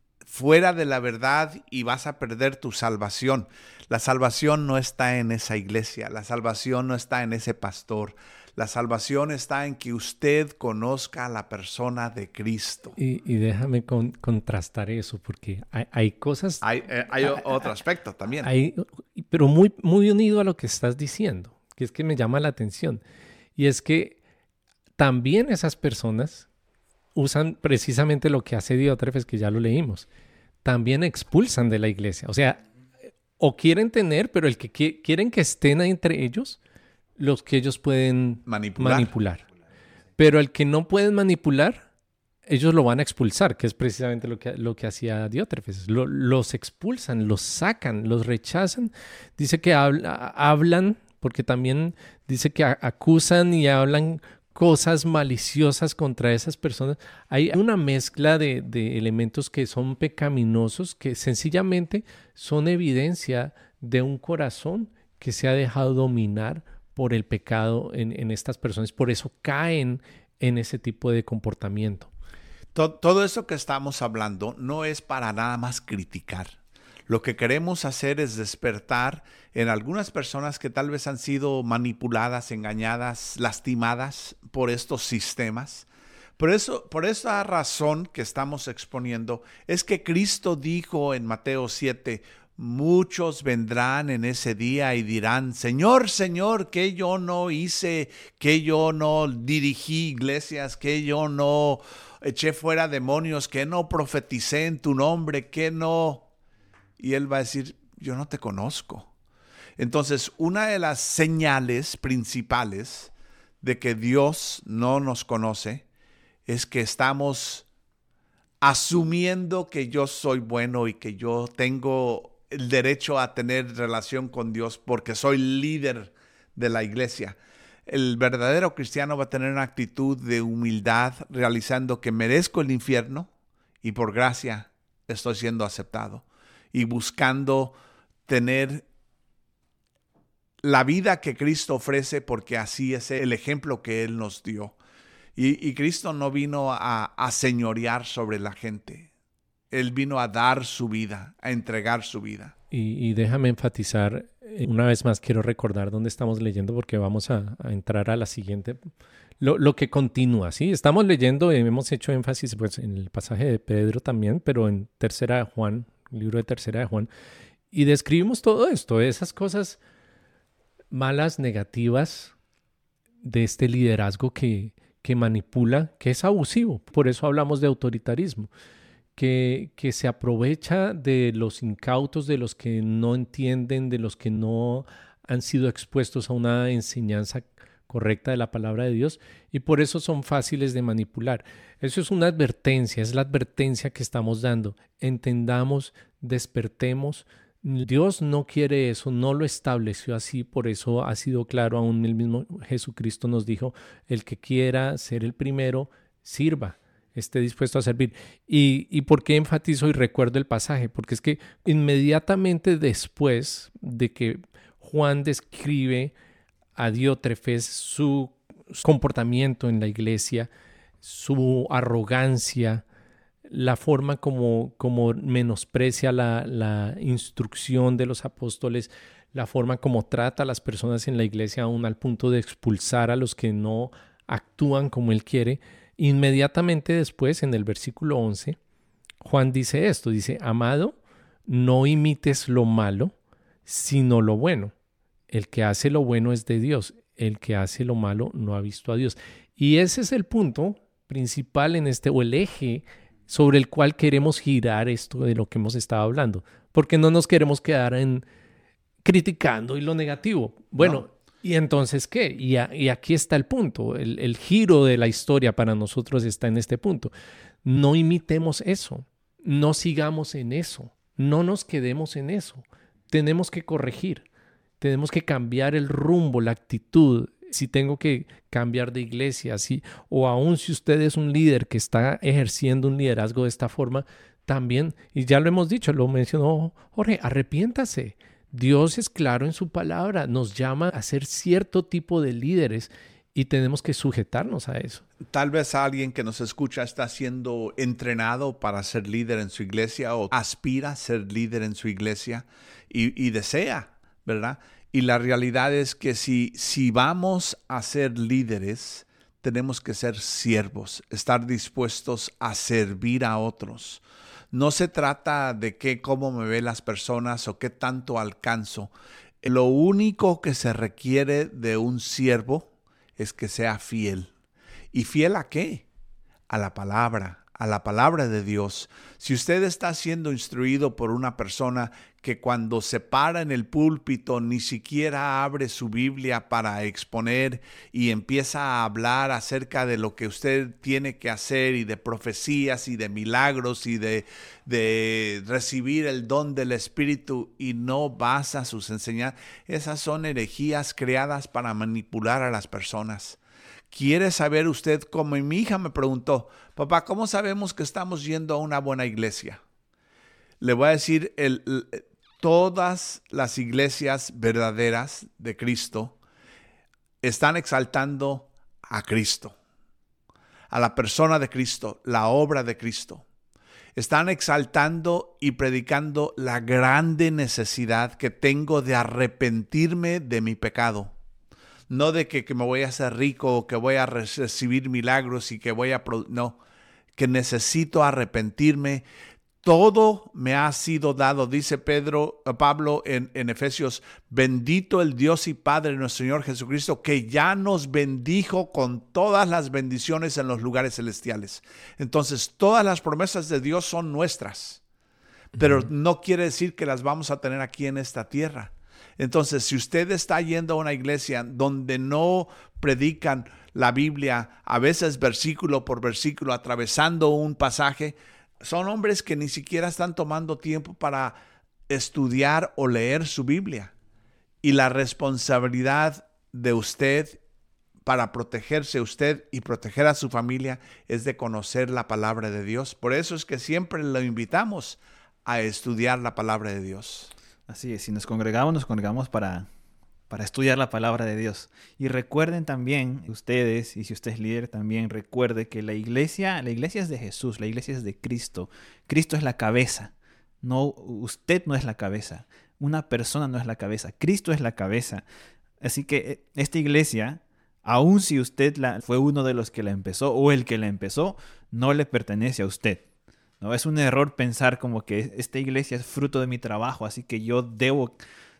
fuera de la verdad y vas a perder tu salvación. La salvación no está en esa iglesia, la salvación no está en ese pastor. La salvación está en que usted conozca a la persona de Cristo. Y, y déjame con, contrastar eso, porque hay, hay cosas... Hay, eh, hay hay otro aspecto también. Hay, pero muy, muy unido a lo que estás diciendo, que es que me llama la atención. Y es que también esas personas usan precisamente lo que hace Diótrefes, que ya lo leímos. También expulsan de la iglesia. O sea, o quieren tener, pero el que qui- quieren que estén entre ellos, los que ellos pueden Manipular. manipular. Pero el que no pueden manipular, ellos lo van a expulsar, que es precisamente lo que, lo que hacía Diótrefes. Lo, los expulsan, los sacan, los rechazan. Dice que habla, hablan, porque también dice que a- acusan y hablan cosas maliciosas contra esas personas. Hay una mezcla de, de elementos que son pecaminosos, que sencillamente son evidencia de un corazón que se ha dejado dominar por el pecado en, en estas personas. Por eso caen en ese tipo de comportamiento. Todo, todo eso que estamos hablando no es para nada más criticar. Lo que queremos hacer es despertar en algunas personas que tal vez han sido manipuladas, engañadas, lastimadas por estos sistemas. Por eso, por esa razón que estamos exponiendo, es que Cristo dijo en Mateo siete, muchos vendrán en ese día y dirán, Señor, Señor, que yo no hice, que yo no dirigí iglesias, que yo no eché fuera demonios, que no profeticé en tu nombre, que no... Y él va a decir, yo no te conozco. Entonces, una de las señales principales de que Dios no nos conoce es que estamos asumiendo que yo soy bueno y que yo tengo el derecho a tener relación con Dios porque soy líder de la iglesia. El verdadero cristiano va a tener una actitud de humildad, realizando que merezco el infierno y por gracia estoy siendo aceptado. Y buscando tener la vida que Cristo ofrece porque así es el ejemplo que Él nos dio. Y, y Cristo no vino a, a señorear sobre la gente. Él vino a dar su vida, a entregar su vida. Y, y déjame enfatizar, una vez más quiero recordar dónde estamos leyendo porque vamos a, a entrar a la siguiente, lo, lo que continúa, ¿sí? Estamos leyendo, hemos hecho énfasis pues, en el pasaje de Pedro también, pero en Tercera de Juan, el libro de Tercera de Juan, y describimos todo esto, esas cosas malas, negativas de este liderazgo que, que manipula, que es abusivo. Por eso hablamos de autoritarismo, que, que se aprovecha de los incautos, de los que no entienden, de los que no han sido expuestos a una enseñanza correcta de la palabra de Dios, y por eso son fáciles de manipular. Eso es una advertencia, es la advertencia que estamos dando. Entendamos, despertemos. Dios no quiere eso, no lo estableció así, por eso ha sido claro, aún el mismo Jesucristo nos dijo, el que quiera ser el primero, sirva, esté dispuesto a servir. ¿Y, y por qué enfatizo y recuerdo el pasaje? Porque es que inmediatamente después de que Juan describe a Diótrefes su comportamiento en la iglesia, su arrogancia, la forma como, como menosprecia la, la instrucción de los apóstoles, la forma como trata a las personas en la iglesia aún al punto de expulsar a los que no actúan como él quiere. Inmediatamente después, en el versículo once, Juan dice esto, dice, amado, no imites lo malo, sino lo bueno. El que hace lo bueno es de Dios, el que hace lo malo no ha visto a Dios. Y ese es el punto principal en este, o el eje sobre el cual queremos girar esto de lo que hemos estado hablando, porque no nos queremos quedar en criticando y lo negativo. Bueno, no. ¿Y entonces qué? Y, a, y aquí está el punto, el, el giro de la historia para nosotros está en este punto. No imitemos eso, no sigamos en eso, no nos quedemos en eso, tenemos que corregir. Tenemos que cambiar el rumbo, la actitud. Si tengo que cambiar de iglesia, si, o aún si usted es un líder que está ejerciendo un liderazgo de esta forma, también, y ya lo hemos dicho, lo mencionó Jorge, arrepiéntase. Dios es claro en su palabra, nos llama a ser cierto tipo de líderes y tenemos que sujetarnos a eso. Tal vez alguien que nos escucha está siendo entrenado para ser líder en su iglesia o aspira a ser líder en su iglesia y, y desea, ¿verdad? Y la realidad es que si, si vamos a ser líderes, tenemos que ser siervos, estar dispuestos a servir a otros. No se trata de qué, cómo me ven las personas o qué tanto alcanzo. Lo único que se requiere de un siervo es que sea fiel. ¿Y fiel a qué? A la palabra, a la palabra de Dios. Si usted está siendo instruido por una persona que cuando se para en el púlpito ni siquiera abre su Biblia para exponer y empieza a hablar acerca de lo que usted tiene que hacer y de profecías y de milagros y de, de recibir el don del Espíritu y no basa sus enseñanzas, esas son herejías creadas para manipular a las personas. ¿Quiere saber usted, como mi hija me preguntó, papá, ¿cómo sabemos que estamos yendo a una buena iglesia? Le voy a decir, el, el, todas las iglesias verdaderas de Cristo están exaltando a Cristo, a la persona de Cristo, la obra de Cristo. Están exaltando y predicando la grande necesidad que tengo de arrepentirme de mi pecado. No de que, que me voy a hacer rico o que voy a recibir milagros y que voy a... No, que necesito arrepentirme. Todo me ha sido dado, dice Pedro, Pablo en, en Efesios, bendito el Dios y Padre de nuestro Señor Jesucristo, que ya nos bendijo con todas las bendiciones en los lugares celestiales. Entonces, todas las promesas de Dios son nuestras, pero no quiere decir que las vamos a tener aquí en esta tierra. Entonces, si usted está yendo a una iglesia donde no predican la Biblia, a veces versículo por versículo, atravesando un pasaje, son hombres que ni siquiera están tomando tiempo para estudiar o leer su Biblia. Y la responsabilidad de usted para protegerse usted y proteger a su familia es de conocer la palabra de Dios. Por eso es que siempre lo invitamos a estudiar la palabra de Dios. Así es, si nos congregamos, nos congregamos para, para estudiar la palabra de Dios. Y recuerden también, ustedes, y si usted es líder también, recuerde que la iglesia, la iglesia es de Jesús, la iglesia es de Cristo. Cristo es la cabeza, no, usted no es la cabeza, una persona no es la cabeza, Cristo es la cabeza. Así que esta iglesia, aun si usted la, fue uno de los que la empezó o el que la empezó, no le pertenece a usted. No, es un error pensar como que esta iglesia es fruto de mi trabajo, así que yo debo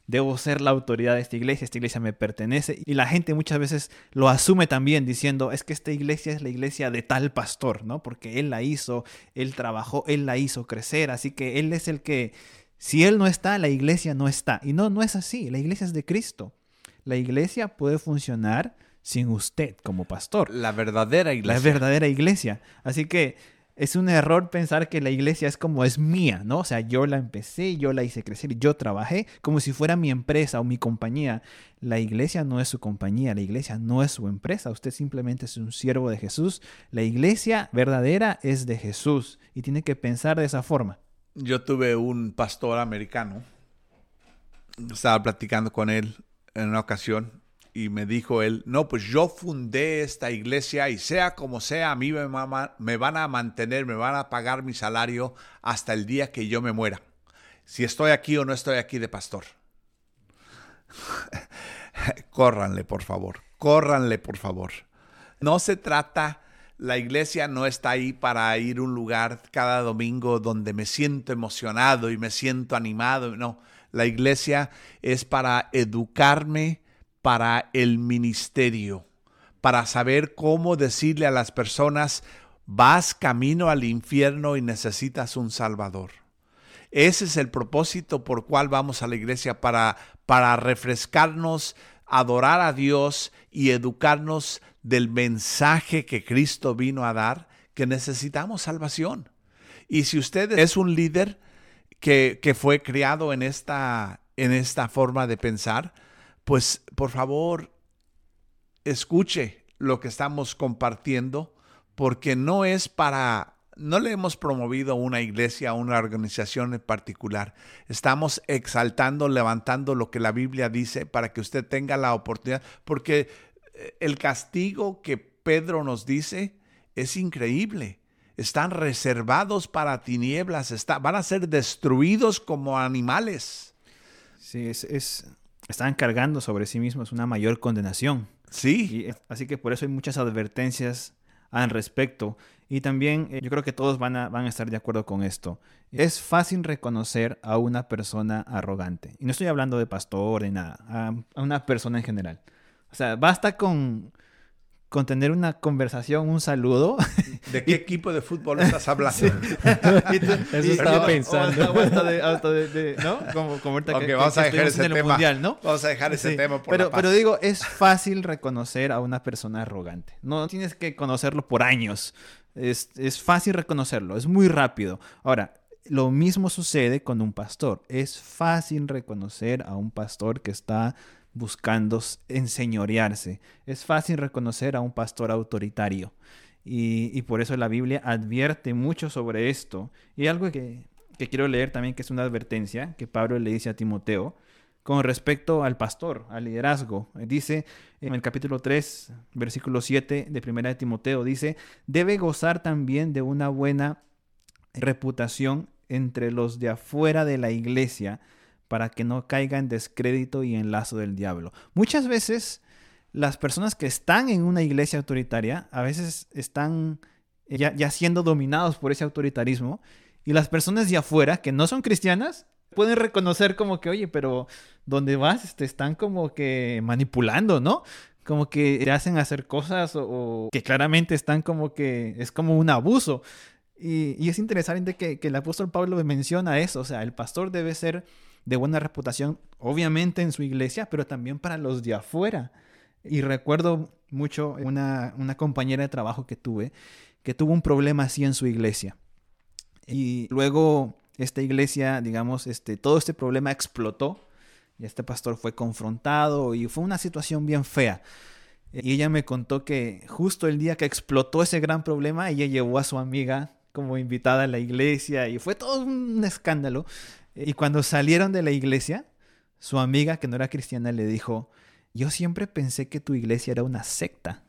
debo ser la autoridad de esta iglesia, esta iglesia me pertenece. Y la gente muchas veces lo asume también diciendo, es que esta iglesia es la iglesia de tal pastor, ¿no? Porque él la hizo, él trabajó, él la hizo crecer, así que él es el que, si él no está, la iglesia no está. Y no, no es así, la iglesia es de Cristo. La iglesia puede funcionar sin usted como pastor. La verdadera iglesia. La verdadera iglesia. Así que es un error pensar que la iglesia es como es mía, ¿no? O sea, yo la empecé, yo la hice crecer, yo trabajé como si fuera mi empresa o mi compañía. La iglesia no es su compañía, la iglesia no es su empresa. Usted simplemente es un siervo de Jesús. La iglesia verdadera es de Jesús y tiene que pensar de esa forma. Yo tuve un pastor americano. Estaba platicando con él en una ocasión. Y me dijo él, no, pues yo fundé esta iglesia y sea como sea, a mí me, mama, me van a mantener, me van a pagar mi salario hasta el día que yo me muera. Si estoy aquí o no estoy aquí de pastor. Córranle, por favor. Córranle, por favor. No se trata, la iglesia no está ahí para ir a un lugar cada domingo donde me siento emocionado y me siento animado. No, la iglesia es para educarme para el ministerio, para saber cómo decirle a las personas, vas camino al infierno y necesitas un Salvador. Ese es el propósito por cual vamos a la iglesia, para, para refrescarnos, adorar a Dios y educarnos del mensaje que Cristo vino a dar, que necesitamos salvación. Y si usted es un líder que, que fue criado en esta, en esta forma de pensar, pues por favor, escuche lo que estamos compartiendo, porque no es para, no le hemos promovido a una iglesia, a una organización en particular. Estamos exaltando, levantando lo que la Biblia dice para que usted tenga la oportunidad, porque el castigo que Pedro nos dice es increíble. Están reservados para tinieblas, está, van a ser destruidos como animales. Sí, es... es... Están cargando sobre sí mismos una mayor condenación. Sí. Y, así que por eso hay muchas advertencias al respecto. Y también eh, yo creo que todos van a, van a estar de acuerdo con esto. Es fácil reconocer a una persona arrogante. Y no estoy hablando de pastor ni nada. A, a una persona en general. O sea, basta con, con tener una conversación, un saludo. ¿De qué equipo de fútbol estás hablando? Sí. y tú, Eso y, estaba y, pensando. O hasta de, hasta de, de, ¿no? Como, como ahorita okay, que, vamos que a dejar ese en el tema. mundial, ¿no? Vamos a dejar ese sí. tema por pero, la paz. Pero digo, es fácil reconocer a una persona arrogante. No tienes que conocerlo por años. Es, es fácil reconocerlo. Es muy rápido. Ahora, lo mismo sucede con un pastor. Es fácil reconocer a un pastor que está buscando enseñorearse. Es fácil reconocer a un pastor autoritario. Y, y por eso la Biblia advierte mucho sobre esto. Y algo que, que quiero leer también, que es una advertencia que Pablo le dice a Timoteo con respecto al pastor, al liderazgo. Dice en el capítulo tres, versículo siete de primera de Timoteo, dice, debe gozar también de una buena reputación entre los de afuera de la iglesia, para que no caiga en descrédito y en lazo del diablo. Muchas veces las personas que están en una iglesia autoritaria, a veces están ya, ya siendo dominados por ese autoritarismo, y las personas de afuera, que no son cristianas, pueden reconocer como que, oye, pero ¿dónde vas? Te están como que manipulando, ¿no? Como que te hacen hacer cosas o, o que claramente están como que es como un abuso. Y, y es interesante que, que el apóstol Pablo menciona eso. O sea, el pastor debe ser de buena reputación, obviamente en su iglesia, pero también para los de afuera. Y recuerdo mucho una, una compañera de trabajo que tuve, que tuvo un problema así en su iglesia. Y luego esta iglesia, digamos, este, todo este problema explotó. Y este pastor fue confrontado y fue una situación bien fea. Y ella me contó que justo el día que explotó ese gran problema, ella llevó a su amiga como invitada a la iglesia y fue todo un escándalo. Y cuando salieron de la iglesia, su amiga, que no era cristiana, le dijo, yo siempre pensé que tu iglesia era una secta.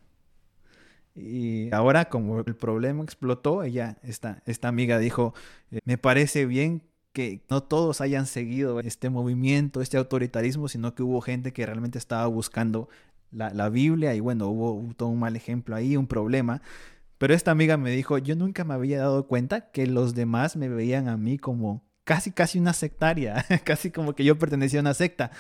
Y ahora, como el problema explotó, ella, esta, esta amiga dijo, me parece bien que no todos hayan seguido este movimiento, este autoritarismo, sino que hubo gente que realmente estaba buscando la, la Biblia y bueno, hubo, hubo todo un mal ejemplo ahí, un problema. Pero esta amiga me dijo, yo nunca me había dado cuenta que los demás me veían a mí como casi, casi una sectaria, casi como que yo pertenecía a una secta.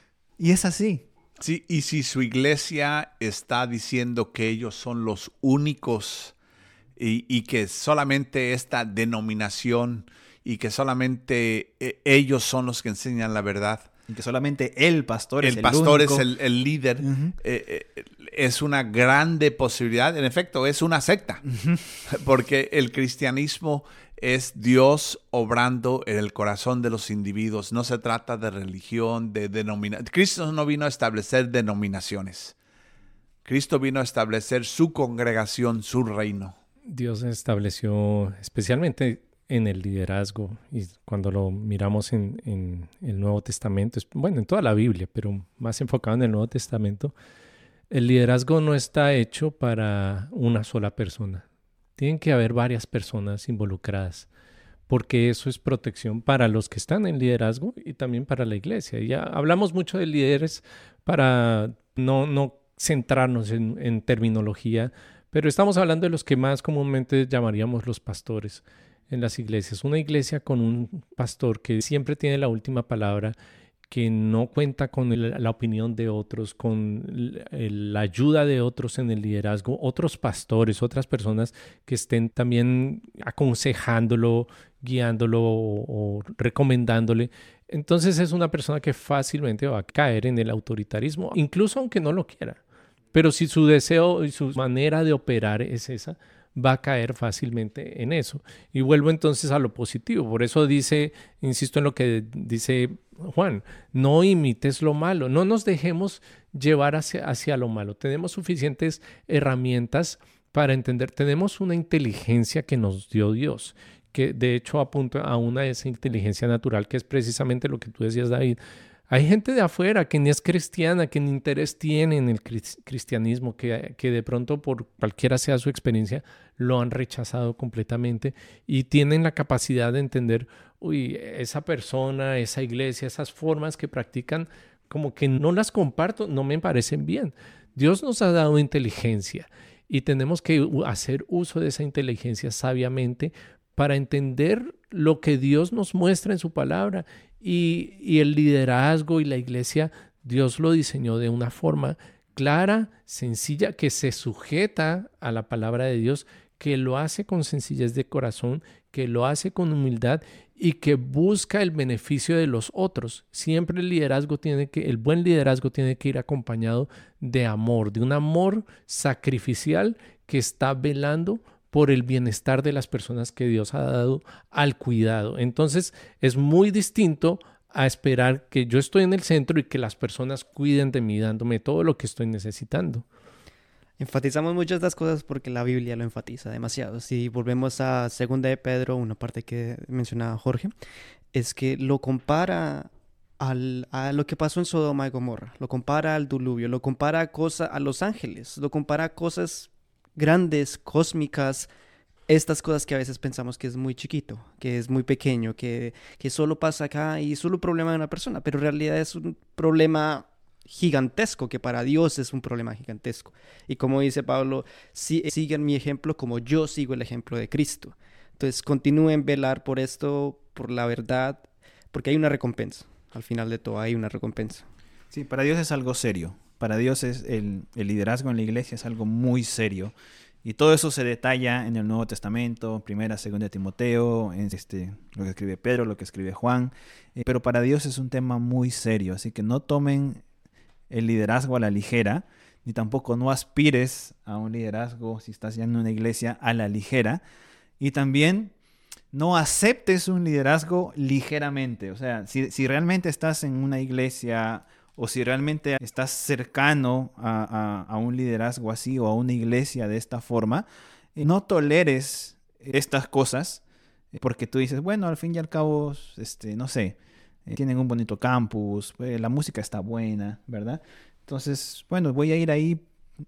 Y es así. Sí, y si su iglesia está diciendo que ellos son los únicos y, y que solamente esta denominación y que solamente eh, ellos son los que enseñan la verdad. Y que solamente el pastor es el el pastor único. es el, el líder. Uh-huh. eh, eh, es una grande posibilidad. En efecto, es una secta. Uh-huh. Porque el cristianismo es Dios obrando en el corazón de los individuos. No se trata de religión, de denominación. Cristo no vino a establecer denominaciones. Cristo vino a establecer su congregación, su reino. Dios estableció especialmente en el liderazgo, y cuando lo miramos en, en el Nuevo Testamento, bueno, en toda la Biblia, pero más enfocado en el Nuevo Testamento, el liderazgo no está hecho para una sola persona. Tienen que haber varias personas involucradas, porque eso es protección para los que están en liderazgo y también para la iglesia. Ya hablamos mucho de líderes para no, no centrarnos en, en terminología, pero estamos hablando de los que más comúnmente llamaríamos los pastores en las iglesias. Una iglesia con un pastor que siempre tiene la última palabra, que no cuenta con el, la opinión de otros, con el, la ayuda de otros en el liderazgo, otros pastores, otras personas que estén también aconsejándolo, guiándolo o, o recomendándole. Entonces es una persona que fácilmente va a caer en el autoritarismo, incluso aunque no lo quiera. Pero si su deseo y su manera de operar es esa, va a caer fácilmente en eso. Y vuelvo entonces a lo positivo. Por eso dice, insisto en lo que dice Juan, no imites lo malo, no nos dejemos llevar hacia, hacia lo malo. Tenemos suficientes herramientas para entender, tenemos una inteligencia que nos dio Dios, que de hecho apunta a una de esa inteligencia natural, que es precisamente lo que tú decías, David. Hay gente de afuera que ni es cristiana, que ni interés tiene en el cristianismo, que, que de pronto por cualquiera sea su experiencia, lo han rechazado completamente y tienen la capacidad de entender, uy, esa persona, esa iglesia, esas formas que practican, como que no las comparto, no me parecen bien. Dios nos ha dado inteligencia y tenemos que hacer uso de esa inteligencia sabiamente para entender lo que Dios nos muestra en su palabra. Y, y el liderazgo y la iglesia, Dios lo diseñó de una forma clara, sencilla, que se sujeta a la palabra de Dios, que lo hace con sencillez de corazón, que lo hace con humildad y que busca el beneficio de los otros. Siempre el liderazgo tiene que, el buen liderazgo tiene que ir acompañado de amor, de un amor sacrificial que está velando por el bienestar de las personas que Dios ha dado al cuidado. Entonces es muy distinto a esperar que yo estoy en el centro y que las personas cuiden de mí dándome todo lo que estoy necesitando. Enfatizamos muchas de las cosas porque la Biblia lo enfatiza demasiado. Si volvemos a Segunda de Pedro, una parte que mencionaba Jorge, es que lo compara al, a lo que pasó en Sodoma y Gomorra, lo compara al diluvio, lo compara a, cosa, a los ángeles, lo compara a cosas grandes, cósmicas, estas cosas que a veces pensamos que es muy chiquito, que es muy pequeño, que, que solo pasa acá y es solo un problema de una persona, pero en realidad es un problema gigantesco, que para Dios es un problema gigantesco. Y como dice Pablo, si, sigan mi ejemplo como yo sigo el ejemplo de Cristo. Entonces continúen velar por esto, por la verdad, porque hay una recompensa. Al final de todo hay una recompensa. Sí, para Dios es algo serio. Para Dios es el, el liderazgo en la iglesia es algo muy serio. Y todo eso se detalla en el Nuevo Testamento, Primera, Segunda de Timoteo, en este, lo que escribe Pedro, lo que escribe Juan. Eh, pero para Dios es un tema muy serio. Así que no tomen el liderazgo a la ligera, ni tampoco no aspires a un liderazgo, si estás ya en una iglesia, a la ligera. Y también no aceptes un liderazgo ligeramente. O sea, si, si realmente estás en una iglesia o si realmente estás cercano a, a, a un liderazgo así o a una iglesia de esta forma, no toleres estas cosas porque tú dices, bueno, al fin y al cabo, este, no sé, tienen un bonito campus, la música está buena, ¿verdad? Entonces, bueno, voy a ir ahí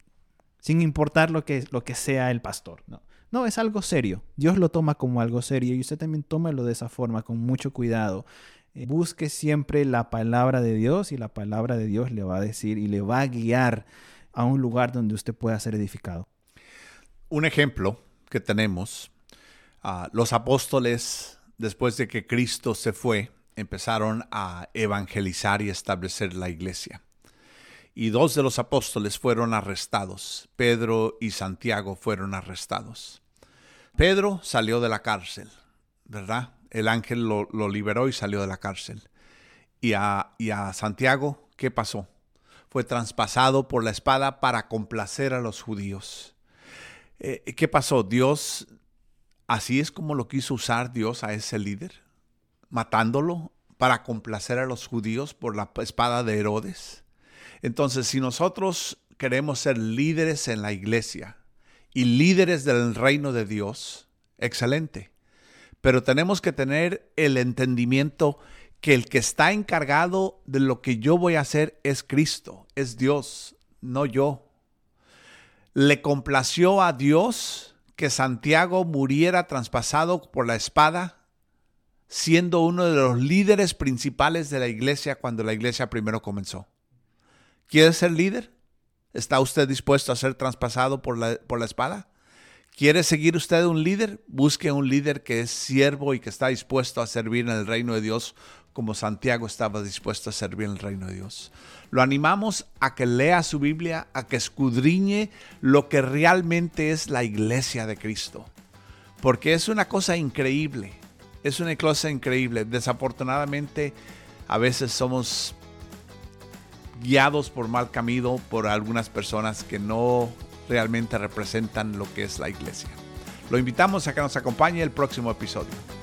sin importar lo que, lo que sea el pastor, ¿no? No, es algo serio. Dios lo toma como algo serio y usted también tómalo de esa forma, con mucho cuidado. Eh, busque siempre la palabra de Dios y la palabra de Dios le va a decir y le va a guiar a un lugar donde usted pueda ser edificado. Un ejemplo que tenemos, uh, los apóstoles después de que Cristo se fue, empezaron a evangelizar y establecer la iglesia. Y dos de los apóstoles fueron arrestados. Pedro y Santiago fueron arrestados. Pedro salió de la cárcel, ¿verdad? El ángel lo, lo liberó y salió de la cárcel. Y a, y a Santiago, ¿qué pasó? Fue traspasado por la espada para complacer a los judíos. Eh, ¿Qué pasó? Dios, así es como lo quiso usar Dios a ese líder, matándolo para complacer a los judíos por la espada de Herodes. Entonces, si nosotros queremos ser líderes en la iglesia y líderes del reino de Dios, excelente. Pero tenemos que tener el entendimiento que el que está encargado de lo que yo voy a hacer es Cristo, es Dios, no yo. Le complació a Dios que Santiago muriera traspasado por la espada, siendo uno de los líderes principales de la iglesia cuando la iglesia primero comenzó. ¿Quiere ser líder? ¿Está usted dispuesto a ser traspasado por la, por la espada? ¿Quiere seguir usted un líder? Busque un líder que es siervo y que está dispuesto a servir en el reino de Dios como Santiago estaba dispuesto a servir en el reino de Dios. Lo animamos a que lea su Biblia, a que escudriñe lo que realmente es la iglesia de Cristo. Porque es una cosa increíble, es una cosa increíble. Desafortunadamente, a veces somos guiados por mal camino por algunas personas que no realmente representan lo que es la iglesia. Lo invitamos a que nos acompañe el próximo episodio.